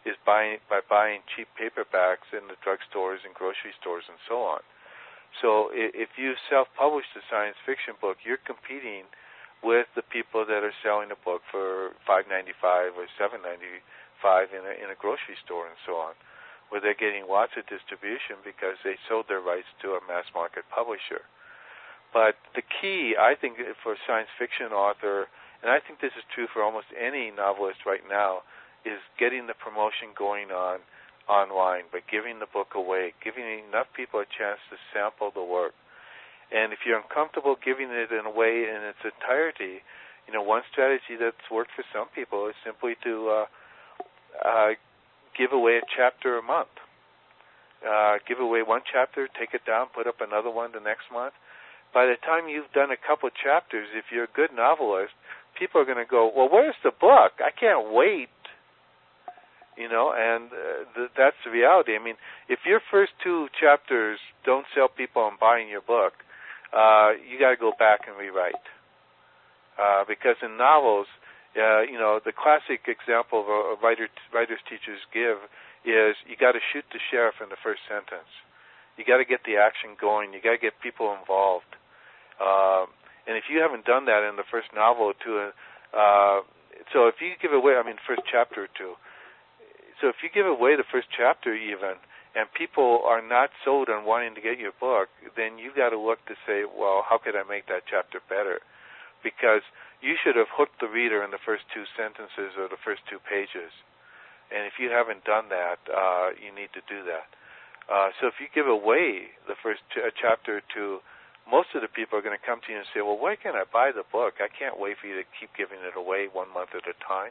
is buying by buying cheap paperbacks in the drugstores and grocery stores and so on. So if you self-publish a science fiction book, you're competing with the people that are selling a book for five ninety-five or seven ninety-five in a, in a grocery store and so on, where they're getting lots of distribution because they sold their rights to a mass market publisher. But the key, I think, for a science fiction author, and I think this is true for almost any novelist right now, is getting the promotion going on online, by giving the book away, giving enough people a chance to sample the work. And if you're uncomfortable giving it in a way in its entirety, you know, one strategy that's worked for some people is simply to uh, uh, give away a chapter a month. Uh, give away one chapter, take it down, put up another one the next month. By the time you've done a couple chapters, if you're a good novelist, people are going to go, well, where's the book? I can't wait. You know, and uh, th- that's the reality. I mean, if your first two chapters don't sell people on buying your book, uh, you got to go back and rewrite. Uh, because in novels, uh, you know, the classic example of a, a writer, writers teachers give is you got to shoot the sheriff in the first sentence. You got to get the action going. You got to get people involved. Uh, and if you haven't done that in the first novel, to a, uh, so if you give away, I mean, first chapter or two. So if you give away the first chapter even, and people are not sold on wanting to get your book, then you got to look to say, well, how could I make that chapter better? Because you should have hooked the reader in the first two sentences or the first two pages. And if you haven't done that, uh, you need to do that. Uh, so if you give away the first ch- chapter to, most of the people are going to come to you and say, well, where can I buy the book? I can't wait for you to keep giving it away one month at a time.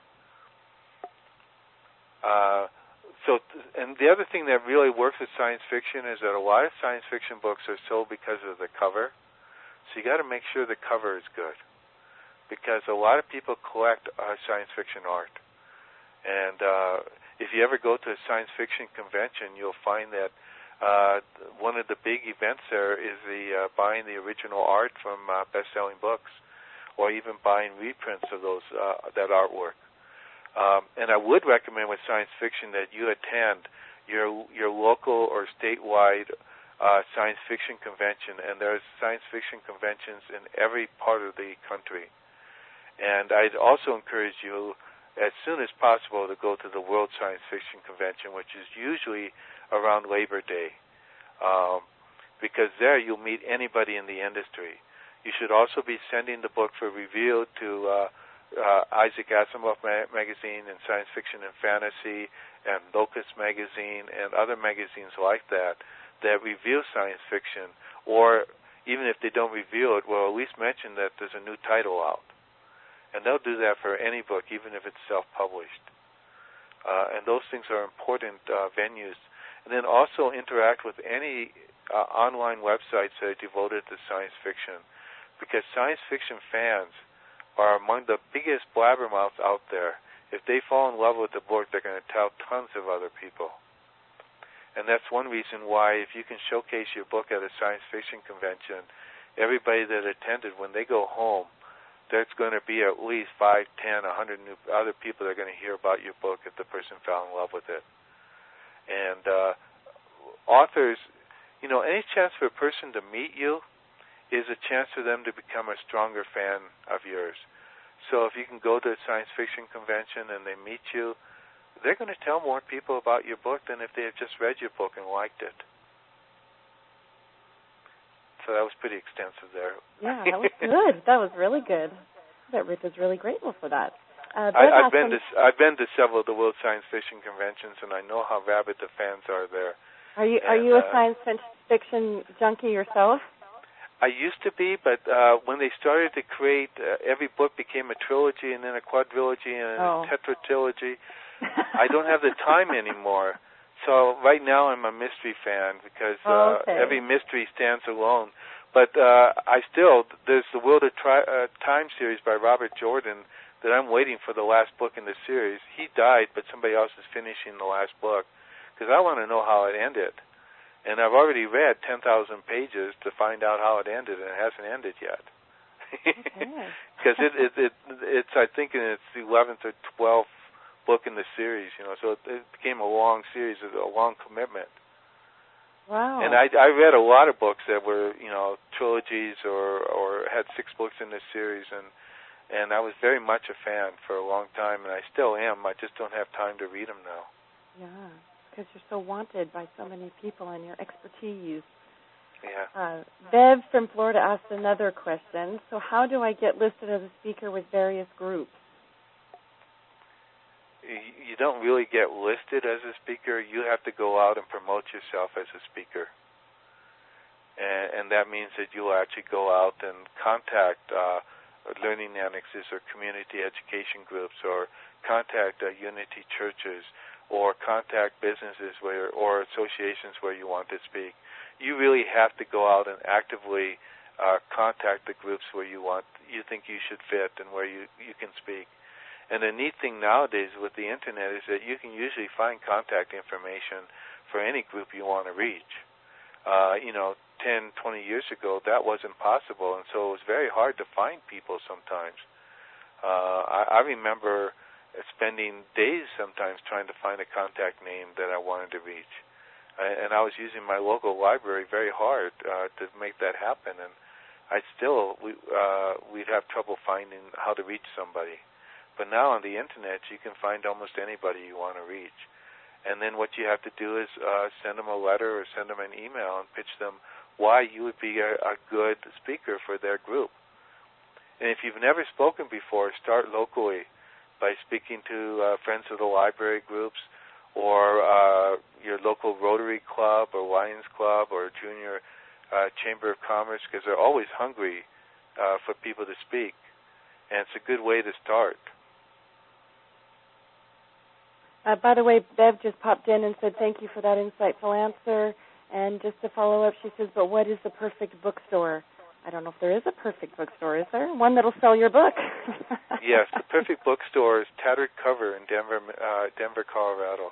Uh, so, and the other thing that really works with science fiction is that a lot of science fiction books are sold because of the cover. So you got to make sure the cover is good, because a lot of people collect uh, science fiction art. And uh, if you ever go to a science fiction convention, you'll find that uh, one of the big events there is the uh, buying the original art from uh, best-selling books, or even buying reprints of those uh, that artwork. Um, and I would recommend with science fiction that you attend your your local or statewide uh, science fiction convention, and there's science fiction conventions in every part of the country. And I'd also encourage you, as soon as possible, to go to the World Science Fiction Convention, which is usually around Labor Day, um, because there you'll meet anybody in the industry. You should also be sending the book for review to uh, Uh, Isaac Asimov ma- magazine and Science Fiction and Fantasy and Locus magazine and other magazines like that that review science fiction, or even if they don't review it, will at least mention that there's a new title out. And they'll do that for any book, even if it's self-published. Uh, and those things are important uh, venues. And then also interact with any uh, online websites that are devoted to science fiction, because science fiction fans are among the biggest blabbermouths out there. If they fall in love with the book, they're going to tell tons of other people. And that's one reason why, if you can showcase your book at a science fiction convention, everybody that attended, when they go home, there's going to be at least five, ten, a hundred new other people that are going to hear about your book if the person fell in love with it. And uh, authors, you know, any chance for a person to meet you is a chance for them to become a stronger fan of yours. So if you can go to a science fiction convention and they meet you, they're going to tell more people about your book than if they had just read your book and liked it. So that was pretty extensive there. Yeah, that was good. That was really good. I bet Ruth is really grateful for that. Uh, I, I've been some... to I've been to several of the World Science Fiction conventions, and I know how rabid the fans are there. Are you and, Are you a uh, science fiction junkie yourself? I used to be, but uh, when they started to create, uh, every book became a trilogy and then a quadrilogy and oh. a tetratrilogy. I don't have the time anymore. So right now I'm a mystery fan because uh, okay. every mystery stands alone. But uh, I still, there's the World of Tri- uh, Time series by Robert Jordan that I'm waiting for the last book in the series. He died, but somebody else is finishing the last book because I want to know how it ended. And I've already read ten thousand pages to find out how it ended, and it hasn't ended yet. Because okay. it, it, it, it's, I think, in its eleventh or twelfth book in the series, you know. So it, it became a long series, a long commitment. Wow. And I, I read a lot of books that were, you know, trilogies or, or had six books in this series, and and I was very much a fan for a long time, and I still am. I just don't have time to read them now. Yeah, because you're so wanted by so many people and your expertise. Yeah. Uh, Bev from Florida asked another question. So how do I get listed as a speaker with various groups? You don't really get listed as a speaker. You have to go out and promote yourself as a speaker. And, and that means that you'll actually go out and contact uh, learning annexes or community education groups, or contact uh, unity churches, or contact businesses where, or associations where you want to speak. You really have to go out and actively uh, contact the groups where you want, you think you should fit and where you, you can speak. And the neat thing nowadays with the Internet is that you can usually find contact information for any group you want to reach. Uh, you know, ten, twenty years ago, that wasn't possible, and so it was very hard to find people sometimes. Uh, I, I remember spending days sometimes trying to find a contact name that I wanted to reach. And I was using my local library very hard uh, to make that happen, and I still, we, uh, we'd have trouble finding how to reach somebody. But now on the Internet, you can find almost anybody you want to reach. And then what you have to do is uh, send them a letter or send them an email and pitch them why you would be a, a good speaker for their group. And if you've never spoken before, start locally by speaking to uh, Friends of the Library groups, or uh, your local Rotary Club or Lions Club or Junior uh, Chamber of Commerce, because they're always hungry uh, for people to speak. And it's a good way to start. Uh, by the way, Bev just popped in and said thank you for that insightful answer. And just to follow up, she says, but what is the perfect bookstore? I don't know if there is a perfect bookstore, is there? One that'll sell your book. Yes, the perfect bookstore is Tattered Cover in Denver, uh, Denver, Colorado.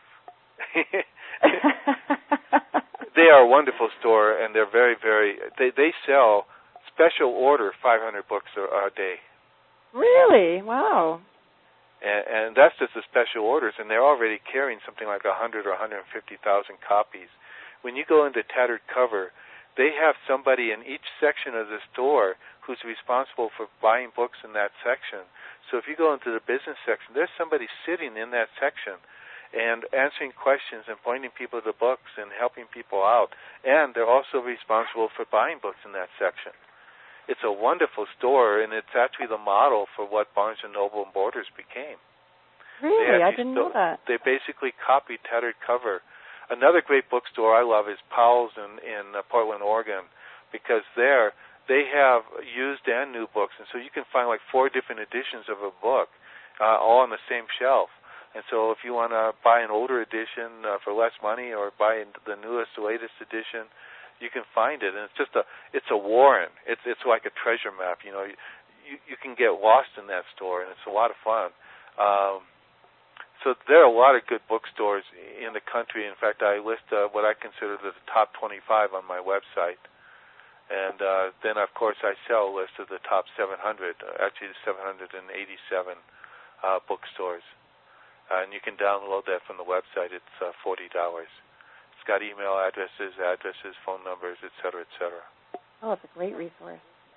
They are a wonderful store, and they're very, very, they, they sell special order five hundred books a, a day. Really? Wow. And, and that's just the special orders, and they're already carrying something like one hundred or one hundred fifty thousand copies. When you go into Tattered Cover, they have somebody in each section of the store who's responsible for buying books in that section. So if you go into the business section, there's somebody sitting in that section and answering questions and pointing people to books and helping people out. And they're also responsible for buying books in that section. It's a wonderful store, and it's actually the model for what Barnes and Noble and Borders became. Really? I didn't sto- know that. They basically copied Tattered Cover. Another great bookstore I love is Powell's in, in uh, Portland, Oregon, because there they have used and new books, and so you can find like four different editions of a book uh, all on the same shelf. And so if you want to buy an older edition uh, for less money, or buy the newest, latest edition, you can find it. And it's just a, it's a warren. It's it's like a treasure map. You know, you you can get lost in that store, and it's a lot of fun. Um, so there are a lot of good bookstores in the country. In fact, I list uh, what I consider the top twenty-five on my website. And uh, then, of course, I sell a list of the top seven hundred, uh, actually the seven hundred eighty-seven uh, bookstores. Uh, and you can download that from the website. It's uh, forty dollars. It's got email addresses, addresses, phone numbers, et cetera, et cetera. Oh, it's a great resource.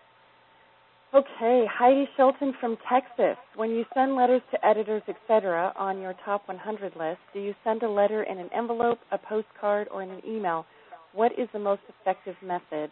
Okay, Heidi Shelton from Texas. When you send letters to editors, et cetera, on your top one hundred list, do you send a letter in an envelope, a postcard, or in an email? What is the most effective method?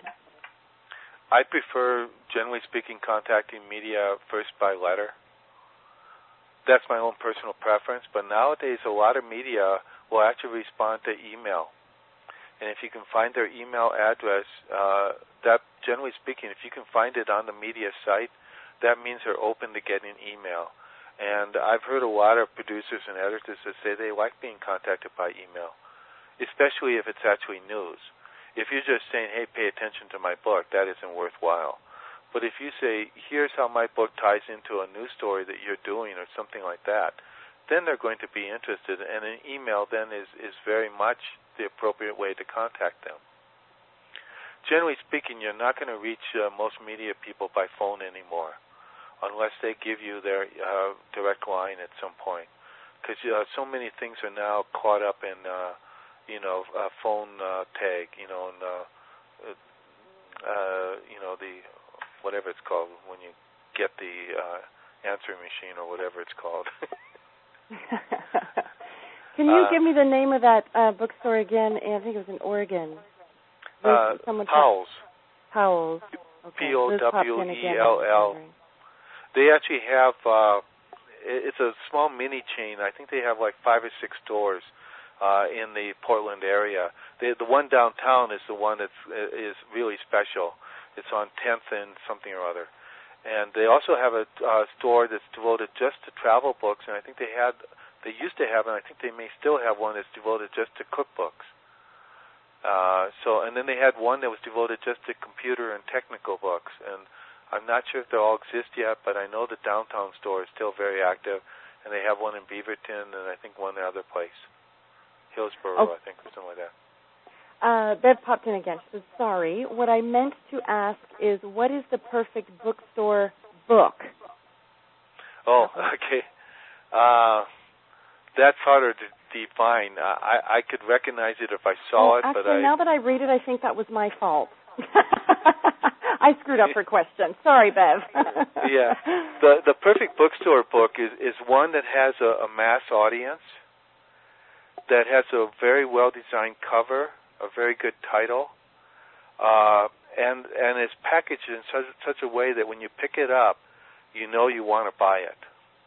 I prefer, generally speaking, contacting media first by letter. That's my own personal preference, but nowadays a lot of media will actually respond to email. And if you can find their email address, uh, that, generally speaking, if you can find it on the media site, that means they're open to getting email. And I've heard a lot of producers and editors that say they like being contacted by email, especially if it's actually news. If you're just saying, hey, pay attention to my book, that isn't worthwhile. But if you say, here's how my book ties into a news story that you're doing or something like that, then they're going to be interested. And an email then is, is very much the appropriate way to contact them. Generally speaking, you're not going to reach uh, most media people by phone anymore unless they give you their uh, direct line at some point. because uh, so many things are now caught up in, uh, you know, uh, phone uh, tag, you know, and uh, uh, you know the whatever it's called when you get the uh, answering machine or whatever it's called. Can you uh, give me the name of that uh, bookstore again? I think it was in Oregon. Uh, Powell's. Powell's. Okay. P O W E L L. They actually have, uh, it's a small mini chain. I think they have like five or six stores uh, in the Portland area. They, the one downtown is the one that is really special. It's on tenth and something or other. And they also have a uh, store that's devoted just to travel books, and I think they had, they used to have, and I think they may still have one that's devoted just to cookbooks. Uh, so, and then they had one that was devoted just to computer and technical books, and I'm not sure if they all exist yet, but I know the downtown store is still very active, and they have one in Beaverton, and I think one other place, Hillsborough, oh. I think, or something like that. Uh, Bev popped in again. She says, sorry, what I meant to ask is, what is the perfect bookstore book? Oh, okay. Uh, that's harder to define. I, I could recognize it if I saw well, it, actually, but I... now that I read it, I think that was my fault. I screwed up her question. Sorry, Bev. Yeah. The the perfect bookstore book is, is one that has a, a mass audience, that has a very well-designed cover, a very good title, uh, and and is packaged in such, such a way that when you pick it up, you know you want to buy it.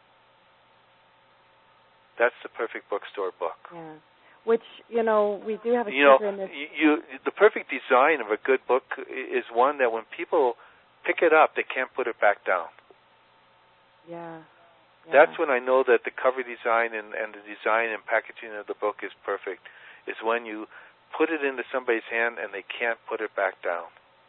That's the perfect bookstore book. Yeah. Which, you know, we do have a you know, in this. You, you, the perfect design of a good book is one that when people pick it up, they can't put it back down. Yeah. yeah. That's when I know that the cover design and, and the design and packaging of the book is perfect, is when you put it into somebody's hand and they can't put it back down.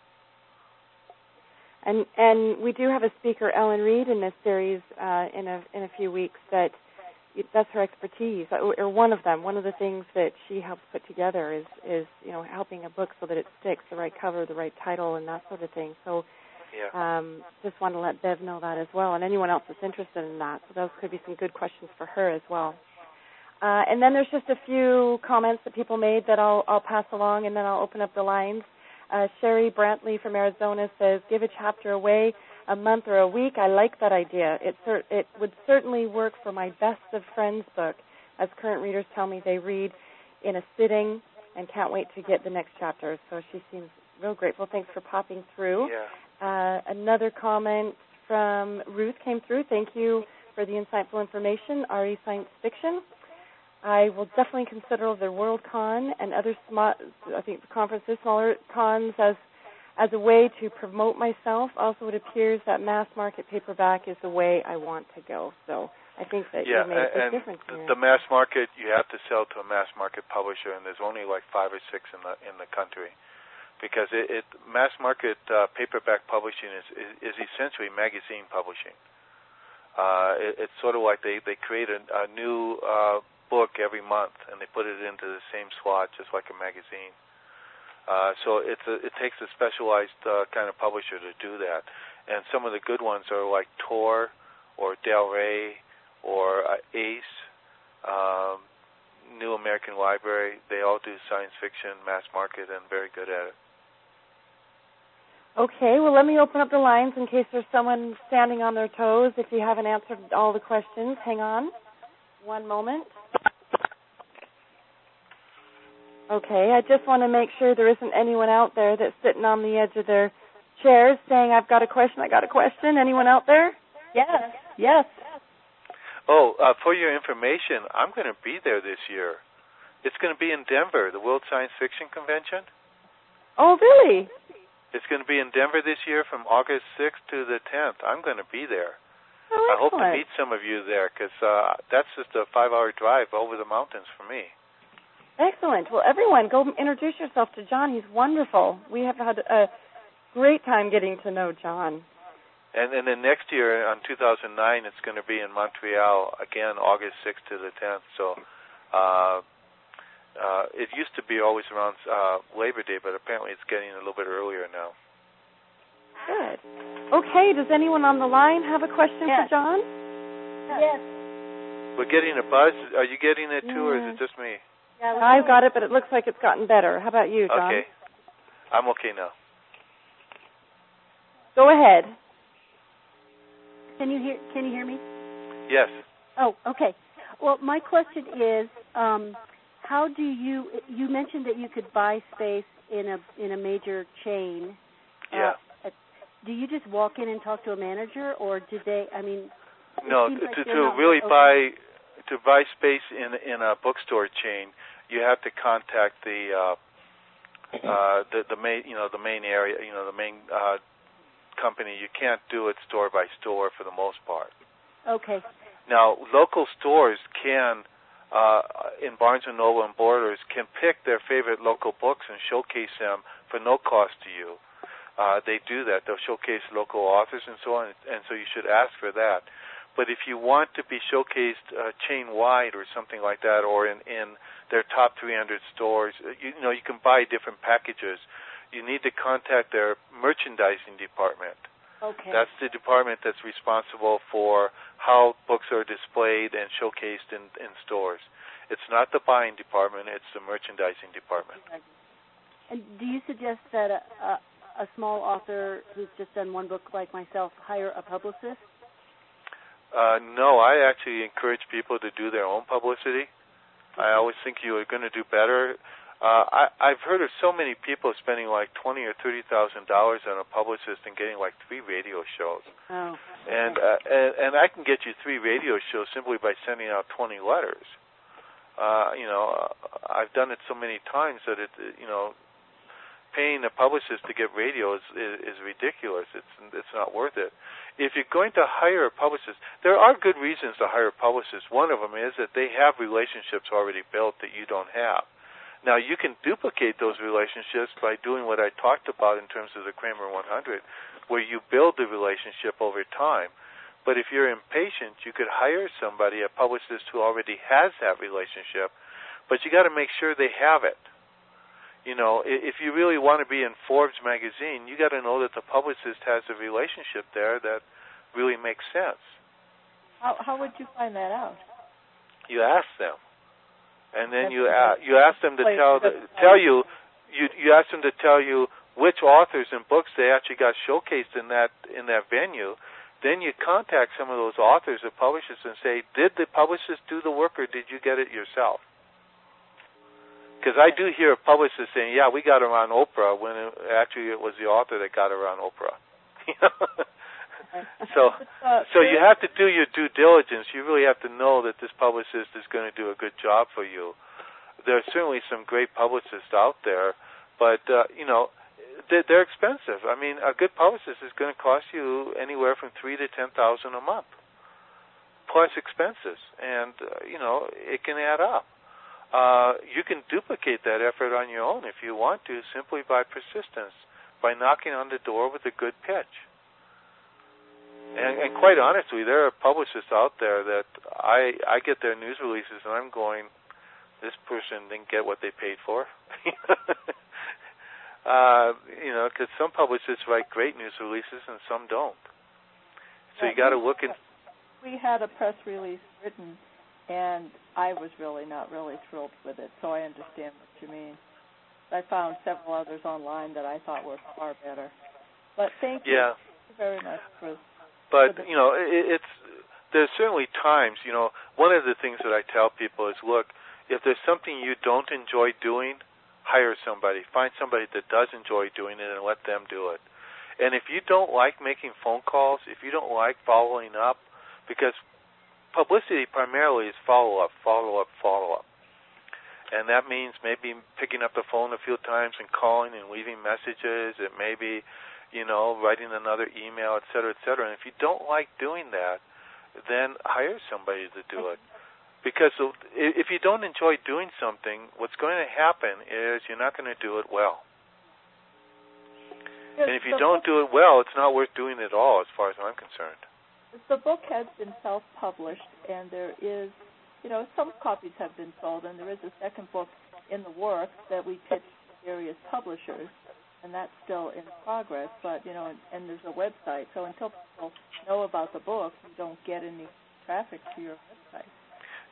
And and we do have a speaker, Ellen Reed, in this series uh, in a in a few weeks that that's her expertise, or one of them. One of the things that she helps put together is, is you know, helping a book so that it sticks, the right cover, the right title, and that sort of thing. So yeah. um, just want to let Bev know that as well, and anyone else that's interested in that. So those could be some good questions for her as well. Uh, and then there's just a few comments that people made that I'll, I'll pass along, and then I'll open up the lines. Uh, Sherry Brantley from Arizona says, give a chapter away a month or a week. I like that idea. It cer- it would certainly work for my Best of Friends book, as current readers tell me they read in a sitting and can't wait to get the next chapter. So she seems real grateful. Thanks for popping through. Yeah. Uh, another comment from Ruth came through. Thank you for the insightful information. R E Science Fiction. I will definitely consider the WorldCon and other small, I think the conferences, smaller cons as as a way to promote myself. Also, it appears that mass market paperback is the way I want to go. So I think that yeah, you made a big and difference here. The mass market, you have to sell to a mass market publisher, and there's only like five or six in the in the country, because it, it mass market uh, paperback publishing is, is is essentially magazine publishing. Uh, it, it's sort of like they they create a, a new uh, book every month, and they put it into the same slot, just like a magazine. Uh, so it's a, it takes a specialized uh, kind of publisher to do that. And some of the good ones are like Tor or Del Rey or uh, Ace, um, New American Library. They all do science fiction, mass market, and very good at it. Okay, well, let me open up the lines in case there's someone standing on their toes. If you haven't answered all the questions, hang on one moment. Okay, I just want to make sure there isn't anyone out there that's sitting on the edge of their chairs saying, I've got a question, I got a question. Anyone out there? Yes, yes. Oh, uh, for your information, I'm going to be there this year. It's going to be in Denver, the World Science Fiction Convention. Oh, really? It's going to be in Denver this year from August sixth to the tenth. I'm going to be there. Oh, I hope to meet some of you there, because uh, that's just a five-hour drive over the mountains for me. Excellent. Well, everyone, go introduce yourself to John. He's wonderful. We have had a great time getting to know John. And, and then next year, on two thousand nine, it's going to be in Montreal, again, August sixth to the tenth. So uh, uh, it used to be always around uh, Labor Day, but apparently it's getting a little bit earlier now. Good. Okay, does anyone on the line have a question yes. for John? Yes. We're getting a buzz. Are you getting it too, yeah. or is it just me? Yeah, I've got it, but it looks like it's gotten better. How about you, John? Okay. I'm okay now. Go ahead. Can you hear? Can you hear me? Yes. Oh, okay. Well, my question is, um, how do you? You mentioned that you could buy space in a in a major chain. Yeah. Uh, do you just walk in and talk to a manager, or do they? I mean, no. Like To to really open. buy to buy space in in a bookstore chain, you have to contact the uh, uh, the the main you know the main area you know the main uh, company. You can't do it store by store for the most part. Okay. Now, local stores can, uh, in Barnes and Noble and Borders, can pick their favorite local books and showcase them for no cost to you. Uh, they do that. They'll showcase local authors and so on, and so you should ask for that. But if you want to be showcased uh, chain-wide or something like that, or in, in their top three hundred stores, you, you know, you can buy different packages. You need to contact their merchandising department. Okay. That's the department that's responsible for how books are displayed and showcased in, in stores. It's not the buying department, it's the merchandising department. And do you suggest that a, a, a small author who's just done one book like myself hire a publicist? Uh, no, I actually encourage people to do their own publicity. I always think you are going to do better. Uh, I, I've heard of so many people spending like twenty or thirty thousand dollars on a publicist and getting like three radio shows. Oh. Okay. And, uh, and and I can get you three radio shows simply by sending out twenty letters. Uh, you know, I've done it so many times that it, you know, paying a publicist to get radio is, is, is ridiculous. It's it's not worth it. If you're going to hire a publicist, there are good reasons to hire a publicist. One of them is that they have relationships already built that you don't have. Now, you can duplicate those relationships by doing what I talked about in terms of the Kramer one hundred, where you build the relationship over time. But if you're impatient, you could hire somebody, a publicist who already has that relationship, but you got to make sure they have it. You know, if you really want to be in Forbes magazine, you got to know that the publicist has a relationship there that really makes sense. How, how would you find that out? You ask them. And then you ask, you ask them to tell the, tell you, you you ask them to tell you which authors and books they actually got showcased in that in that venue. Then you contact some of those authors or publishers and say, did the publicist do the work or did you get it yourself? Because I do hear publicists saying, yeah, we got her on Oprah, when it, actually it was the author that got her on Oprah. So, so you have to do your due diligence. You really have to know that this publicist is going to do a good job for you. There are certainly some great publicists out there, but uh, you know, they're, they're expensive. I mean, a good publicist is going to cost you anywhere from three to ten thousand a month, plus expenses, and uh, you know, it can add up. Uh, you can duplicate that effort on your own if you want to, simply by persistence, by knocking on the door with a good pitch. And, and quite honestly, there are publicists out there that I I get their news releases and I'm going, this person didn't get what they paid for. uh, you know, because some publicists write great news releases and some don't. So you got to look in. We had a press release written, and I was really not really thrilled with it, so I understand what you mean. I found several others online that I thought were far better. But thank you, yeah. thank you very much for... But, you know, it, it's there's certainly times, you know, one of the things that I tell people is, look, if there's something you don't enjoy doing, hire somebody. Find somebody that does enjoy doing it and let them do it. And if you don't like making phone calls, if you don't like following up, because publicity primarily is follow-up, follow-up, follow-up. And that means maybe picking up the phone a few times and calling and leaving messages. It may be, you know, writing another email, et cetera, et cetera. And if you don't like doing that, then hire somebody to do it. Because if you don't enjoy doing something, what's going to happen is you're not going to do it well. Yes, and if you don't do it well, it's not worth doing at all as far as I'm concerned. The book has been self-published, and there is, you know, some copies have been sold, and there is a second book in the works that we pitched to various publishers. And that's still in progress, but, you know, and, and there's a website. So until people know about the book, you don't get any traffic to your website.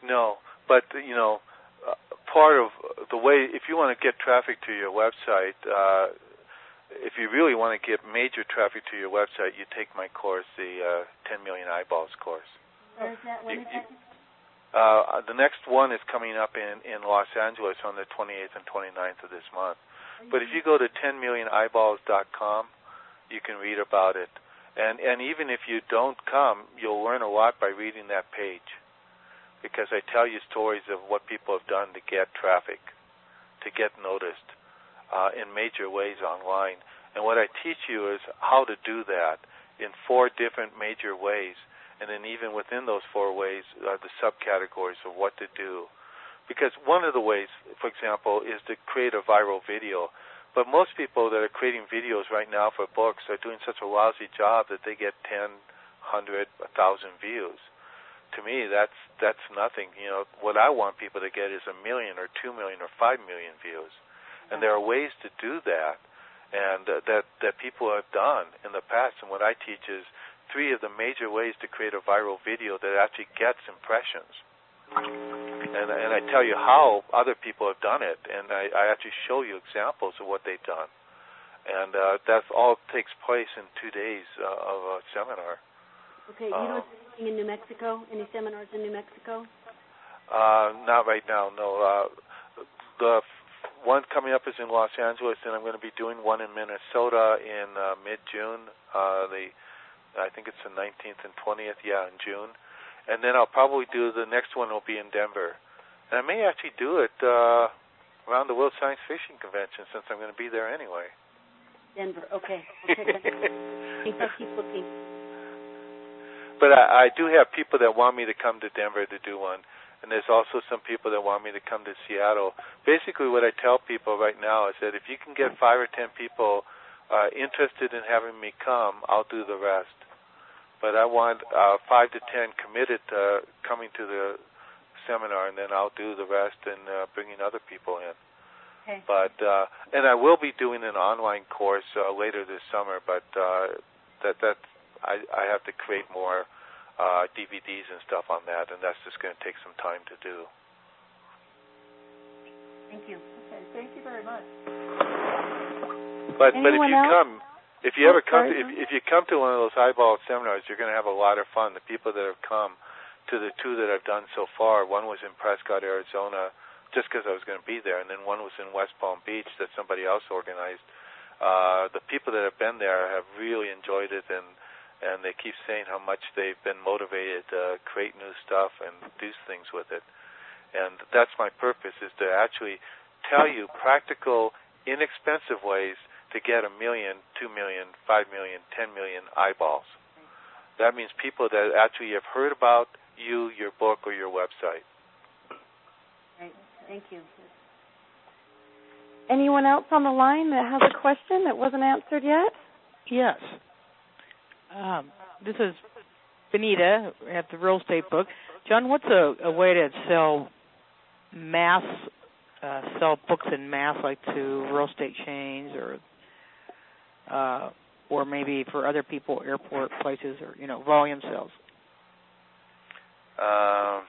No, but you know, uh, part of the way, if you want to get traffic to your website, uh, if you really want to get major traffic to your website, you take my course, the uh, ten million Eyeballs course. Where's that? When you, is that? Uh, the next one is coming up in, in Los Angeles on the twenty-eighth and twenty-ninth of this month. But if you go to ten million eyeballs dot com, you can read about it. And and even if you don't come, you'll learn a lot by reading that page, because I tell you stories of what people have done to get traffic, to get noticed uh, in major ways online. And what I teach you is how to do that in four different major ways. And then even within those four ways, uh, the subcategories of what to do. Because one of the ways, for example, is to create a viral video. But most people that are creating videos right now for books are doing such a lousy job that they get ten, one hundred, one thousand views. To me, that's that's nothing. You know, what I want people to get is a million or two million or five million views. And there are ways to do that, and uh, that, that people have done in the past. And what I teach is three of the major ways to create a viral video that actually gets impressions. And, and I tell you how other people have done it, and I, I actually show you examples of what they've done. And uh, that all takes place in two days uh, of a seminar. Okay, you uh, don't do anything in New Mexico? Any seminars in New Mexico? Uh, not right now, no. Uh, the f- one coming up is in Los Angeles, and I'm going to be doing one in Minnesota in uh, mid-June. Uh, the I think it's the nineteenth and twentieth, yeah, in June. And then I'll probably do the next one will be in Denver. And I may actually do it uh, around the World Science Fiction Convention, since I'm going to be there anyway. Denver, okay. We'll check that out. I'll keep looking. But I, I do have people that want me to come to Denver to do one. And there's also some people that want me to come to Seattle. Basically what I tell people right now is that if you can get five or ten people uh, interested in having me come, I'll do the rest. But I want uh, five to ten committed to coming to the seminar, and then I'll do the rest and uh, bringing other people in. Okay. But uh, and I will be doing an online course uh, later this summer. But uh, that that I, I have to create more uh, D V Ds and stuff on that, and that's just going to take some time to do. Thank you. Okay, thank you very much. But but if Anyone you else? come. If you ever Oh, come to, sorry. if, if you come to one of those eyeball seminars, you're going to have a lot of fun. The people that have come to the two that I've done so far, one was in Prescott, Arizona, just because I was going to be there, and then one was in West Palm Beach that somebody else organized. Uh, the people that have been there have really enjoyed it, and and they keep saying how much they've been motivated to create new stuff and do things with it. And that's my purpose, is to actually tell you practical, inexpensive ways to get a million, two million, five million, ten million eyeballs. That means people that actually have heard about you, your book, or your website. Right. Thank you. Anyone else on the line that has a question that wasn't answered yet? Yes. Um, this is Benita at the Real Estate Book. John, what's a, a way to sell mass, uh, sell books in mass, like to real estate chains or Uh, or maybe for other people, airport places, or, you know, volume sales? Um,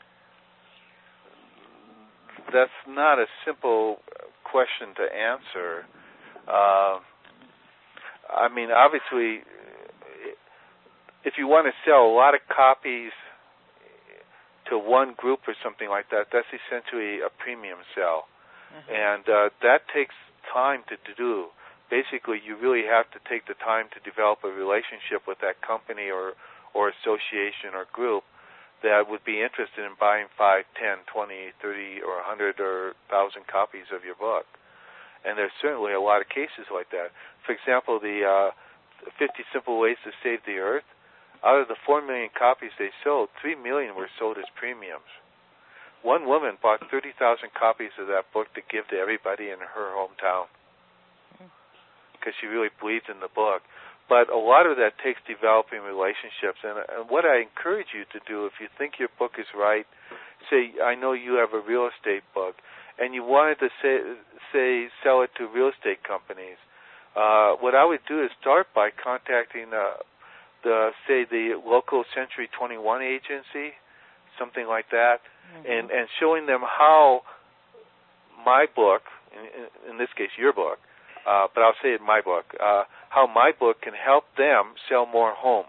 that's not a simple question to answer. Uh, I mean, obviously, if you want to sell a lot of copies to one group or something like that, that's essentially a premium sell. Mm-hmm. And uh, that takes time to, to do. Basically, you really have to take the time to develop a relationship with that company or, or association or group that would be interested in buying five, ten, twenty, thirty, or one hundred or one thousand copies of your book. And there's certainly a lot of cases like that. For example, the uh, fifty Simple Ways to Save the Earth, out of the four million copies they sold, three million were sold as premiums. One woman bought thirty thousand copies of that book to give to everybody in her hometown, because she really believes in the book. But a lot of that takes developing relationships. And, and what I encourage you to do, if you think your book is right, say, I know you have a real estate book, and you wanted to say, say sell it to real estate companies. Uh, what I would do is start by contacting, uh, the say, the local Century twenty-one agency, something like that, mm-hmm. and and showing them how my book, in, in this case your book, uh, but I'll say it my book, uh, how my book can help them sell more homes.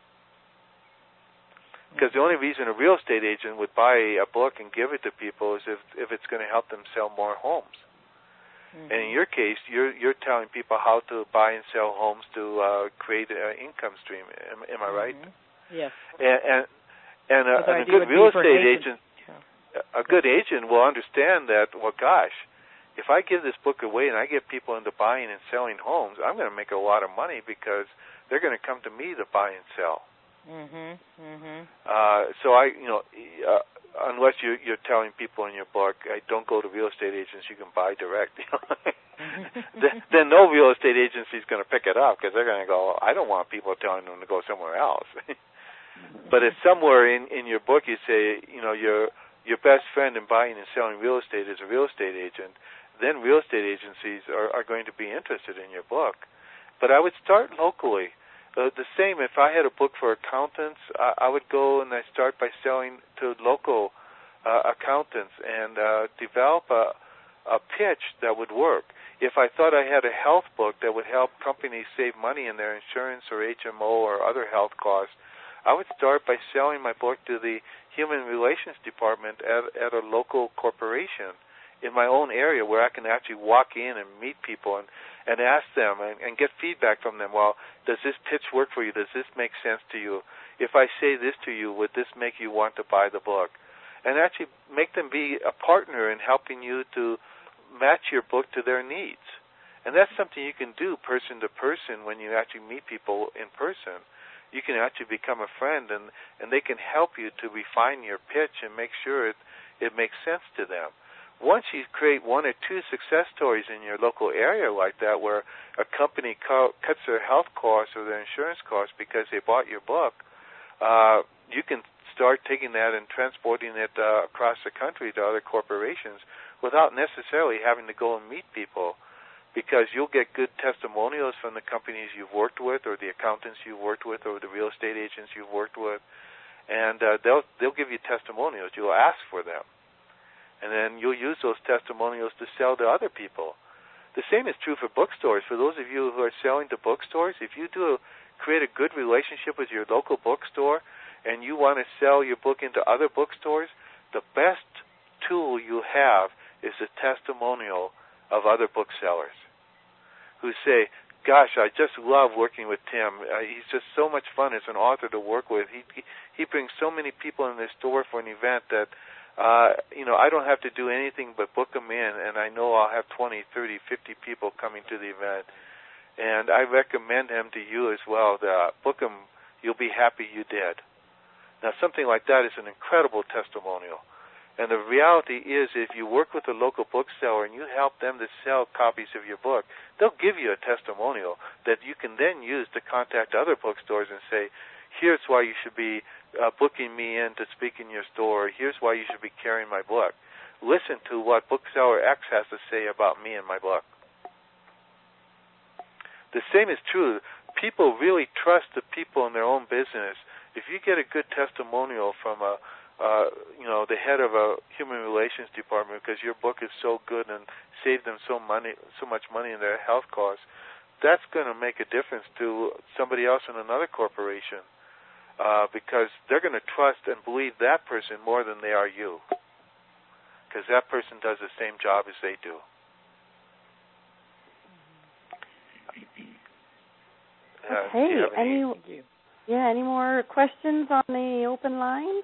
Because the only reason a real estate agent would buy a book and give it to people is if if it's going to help them sell more homes. Mm-hmm. And in your case, you're you're telling people how to buy and sell homes to uh, create an income stream. Am, am I right? Mm-hmm. Yes. And and, and, a, and a good real estate agent, yeah. a good agent will understand that. Well, gosh, if I give this book away and I get people into buying and selling homes, I'm going to make a lot of money because they're going to come to me to buy and sell. Mhm. Mhm. Uh, so I, you know, uh, unless you're, you're telling people in your book, I don't go to real estate agents, you can buy direct. You know? then, then no real estate agency is going to pick it up because they're going to go, I don't want people telling them to go somewhere else. But if somewhere in, in your book you say, you know, your your best friend in buying and selling real estate is a real estate agent, then real estate agencies are, are going to be interested in your book. But I would start locally. Uh, the same, if I had a book for accountants, I, I would go and I start by selling to local uh, accountants and uh, develop a, a pitch that would work. If I thought I had a health book that would help companies save money in their insurance or H M O or other health costs, I would start by selling my book to the human relations department at, at a local corporation in my own area where I can actually walk in and meet people and, and ask them and, and get feedback from them. Well, does this pitch work for you? Does this make sense to you? If I say this to you, would this make you want to buy the book? And actually make them be a partner in helping you to match your book to their needs. And that's something you can do person to person when you actually meet people in person. You can actually become a friend, and, and they can help you to refine your pitch and make sure it, it makes sense to them. Once you create one or two success stories in your local area like that where a company co- cuts their health costs or their insurance costs because they bought your book, uh, you can start taking that and transporting it uh, across the country to other corporations without necessarily having to go and meet people, because you'll get good testimonials from the companies you've worked with or the accountants you've worked with or the real estate agents you've worked with, and uh, they'll they'll give you testimonials. You'll ask for them. And then you'll use those testimonials to sell to other people. The same is true for bookstores. For those of you who are selling to bookstores, if you do a, create a good relationship with your local bookstore and you want to sell your book into other bookstores, the best tool you have is a testimonial of other booksellers who say, gosh, I just love working with Tim. Uh, he's just so much fun as an author to work with. He, he, he brings so many people in this store for an event that Uh, you know, I don't have to do anything but book them in, and I know I'll have twenty, thirty, fifty people coming to the event. And I recommend him to you as well. The, book him, you'll be happy you did. Now, something like that is an incredible testimonial. And the reality is, if you work with a local bookseller and you help them to sell copies of your book, they'll give you a testimonial that you can then use to contact other bookstores and say, here's why you should be uh, booking me in to speak in your store. Here's why you should be carrying my book. Listen to what bookseller X has to say about me and my book. The same is true. People really trust the people in their own business. If you get a good testimonial from a, uh, you know, the head of a human relations department because your book is so good and saved them so money, so much money in their health costs, that's going to make a difference to somebody else in another corporation. Uh, because they're going to trust and believe that person more than they are you, because that person does the same job as they do. Uh, okay. Any, any yeah. Any more questions on the open line?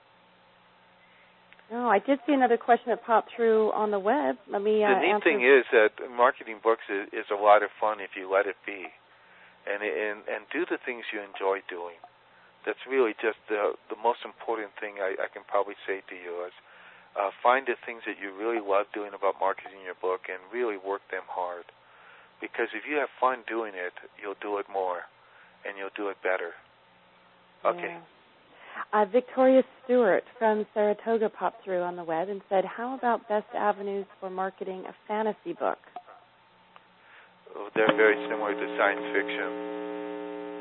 No, I did see another question that popped through on the web. Let me. Uh, the neat answer. thing is that marketing books is, is a lot of fun if you let it be, and and and do the things you enjoy doing. That's really just the the most important thing I, I can probably say to you is uh, find the things that you really love doing about marketing your book and really work them hard. Because if you have fun doing it, you'll do it more and you'll do it better. Okay. Yeah. Uh, Victoria Stewart from Saratoga popped through on the web and said, how about best avenues for marketing a fantasy book? Oh, they're very similar to science fiction.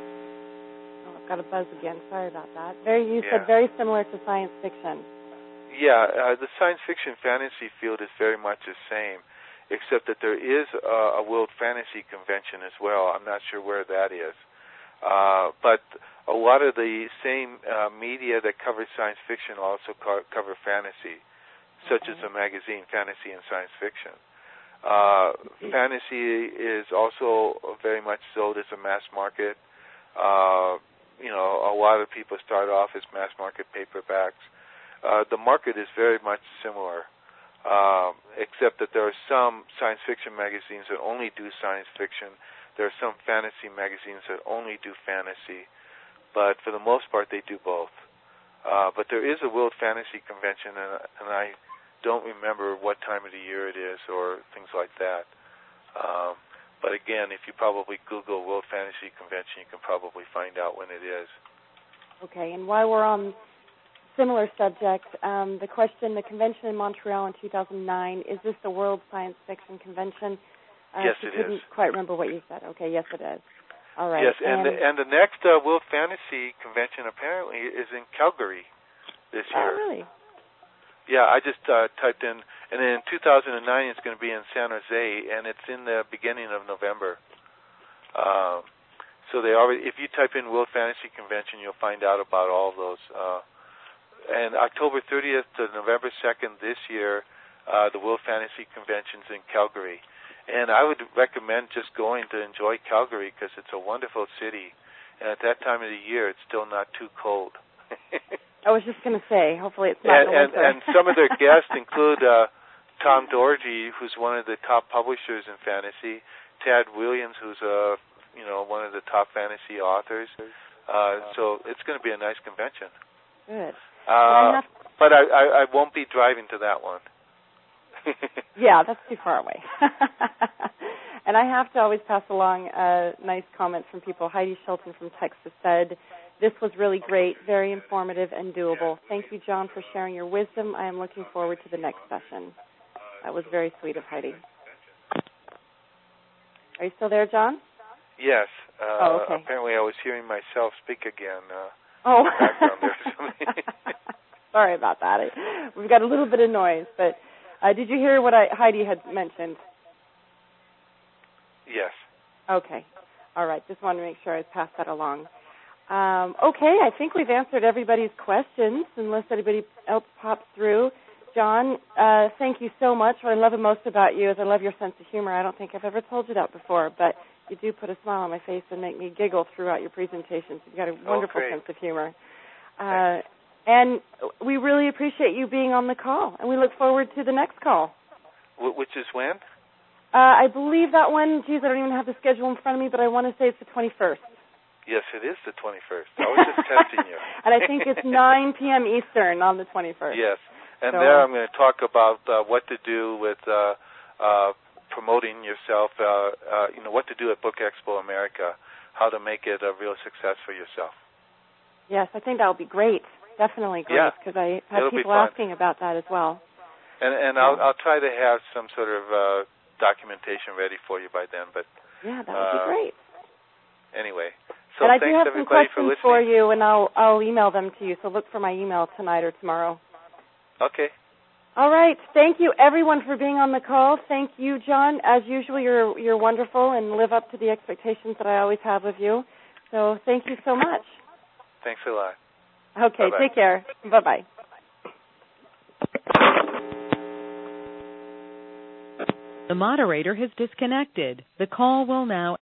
Got a buzz again. Sorry about that. Very, you yeah. said very similar to science fiction. Yeah, uh, the science fiction fantasy field is very much the same, except that there is a, a World Fantasy Convention as well. I'm not sure where that is. Uh, but a lot of the same uh, media that covers science fiction also co- cover fantasy, such as the magazine Fantasy and Science Fiction. Uh, fantasy is also very much sold as a mass market. Uh, you know, a lot of people start off as mass market paperbacks. Uh, the market is very much similar, uh, except that there are some science fiction magazines that only do science fiction. There are some fantasy magazines that only do fantasy, but for the most part, they do both. Uh, but there is a World Fantasy Convention, and, and I don't remember what time of the year it is or things like that. Um, but again, if you probably Google World Fantasy Convention, you can probably find out when it is. Okay, and while we're on similar subject, um, the question, the convention in Montreal in two thousand nine, is this the World Science Fiction Convention? Uh, yes, she it couldn't is. quite remember what you said. Okay, yes, it is. All right. Yes, and, and the, and the next uh, World Fantasy Convention apparently is in Calgary this year. Oh, really? Yeah, I just uh, typed in, and then in two thousand nine it's going to be in San Jose, and it's in the beginning of November. Um, so they already, if you type in World Fantasy Convention, you'll find out about all of those. Uh, and October thirtieth to November second this year, uh, the World Fantasy Convention's in Calgary. And I would recommend just going to enjoy Calgary because it's a wonderful city. And at that time of the year, it's still not too cold. I was just going to say, hopefully it's not and, in the and, winter. and some of their guests include uh, Tom Doherty, who's one of the top publishers in fantasy, Tad Williams, who's a you know one of the top fantasy authors. Uh, so it's going to be a nice convention. Good. Uh, well, I have... But I, I, I won't be driving to that one. Yeah, that's too far away. And I have to always pass along uh, nice comments from people. Heidi Shelton from Texas said, "This was really great, very informative and doable. Thank you, John, for sharing your wisdom. I am looking forward to the next session." That was very sweet of Heidi. Are you still there, John? Yes. Uh, oh, okay. Apparently I was hearing myself speak again. Uh, oh. Background there. Sorry about that. We've got a little bit of noise, but uh, did you hear what I, Heidi had mentioned? Yes. Okay. All right. Just wanted to make sure I passed that along. Um, okay. I think we've answered everybody's questions, unless anybody else pops through. John, uh, thank you so much. What I love the most about you is I love your sense of humor. I don't think I've ever told you that before, but you do put a smile on my face and make me giggle throughout your presentations. You've got a wonderful oh, sense of humor. Uh, and we really appreciate you being on the call, and we look forward to the next call. Which is when? Uh, I believe that one, geez, I don't even have the schedule in front of me, but I want to say it's the twenty-first. Yes, it is the twenty-first. I was just testing you. And I think it's nine p.m. Eastern on the twenty-first. Yes. And so, there I'm going to talk about uh, what to do with uh, uh, promoting yourself, uh, uh, you know, what to do at Book Expo America, how to make it a real success for yourself. Yes, I think that would be great. Definitely great, because yeah, I have people asking about that as well. And, and yeah. I'll, I'll try to have some sort of uh, documentation ready for you by then. But yeah, that would uh, be great. Anyway, so and I thanks do have some everybody for questions listening. for you, and I'll I'll email them to you. So look for my email tonight or tomorrow. Okay. All right. Thank you, everyone, for being on the call. Thank you, John. As usual, you're you're wonderful and live up to the expectations that I always have of you. So thank you so much. Thanks a lot. Okay. Bye-bye. Take care. Bye-bye. The moderator has disconnected. The call will now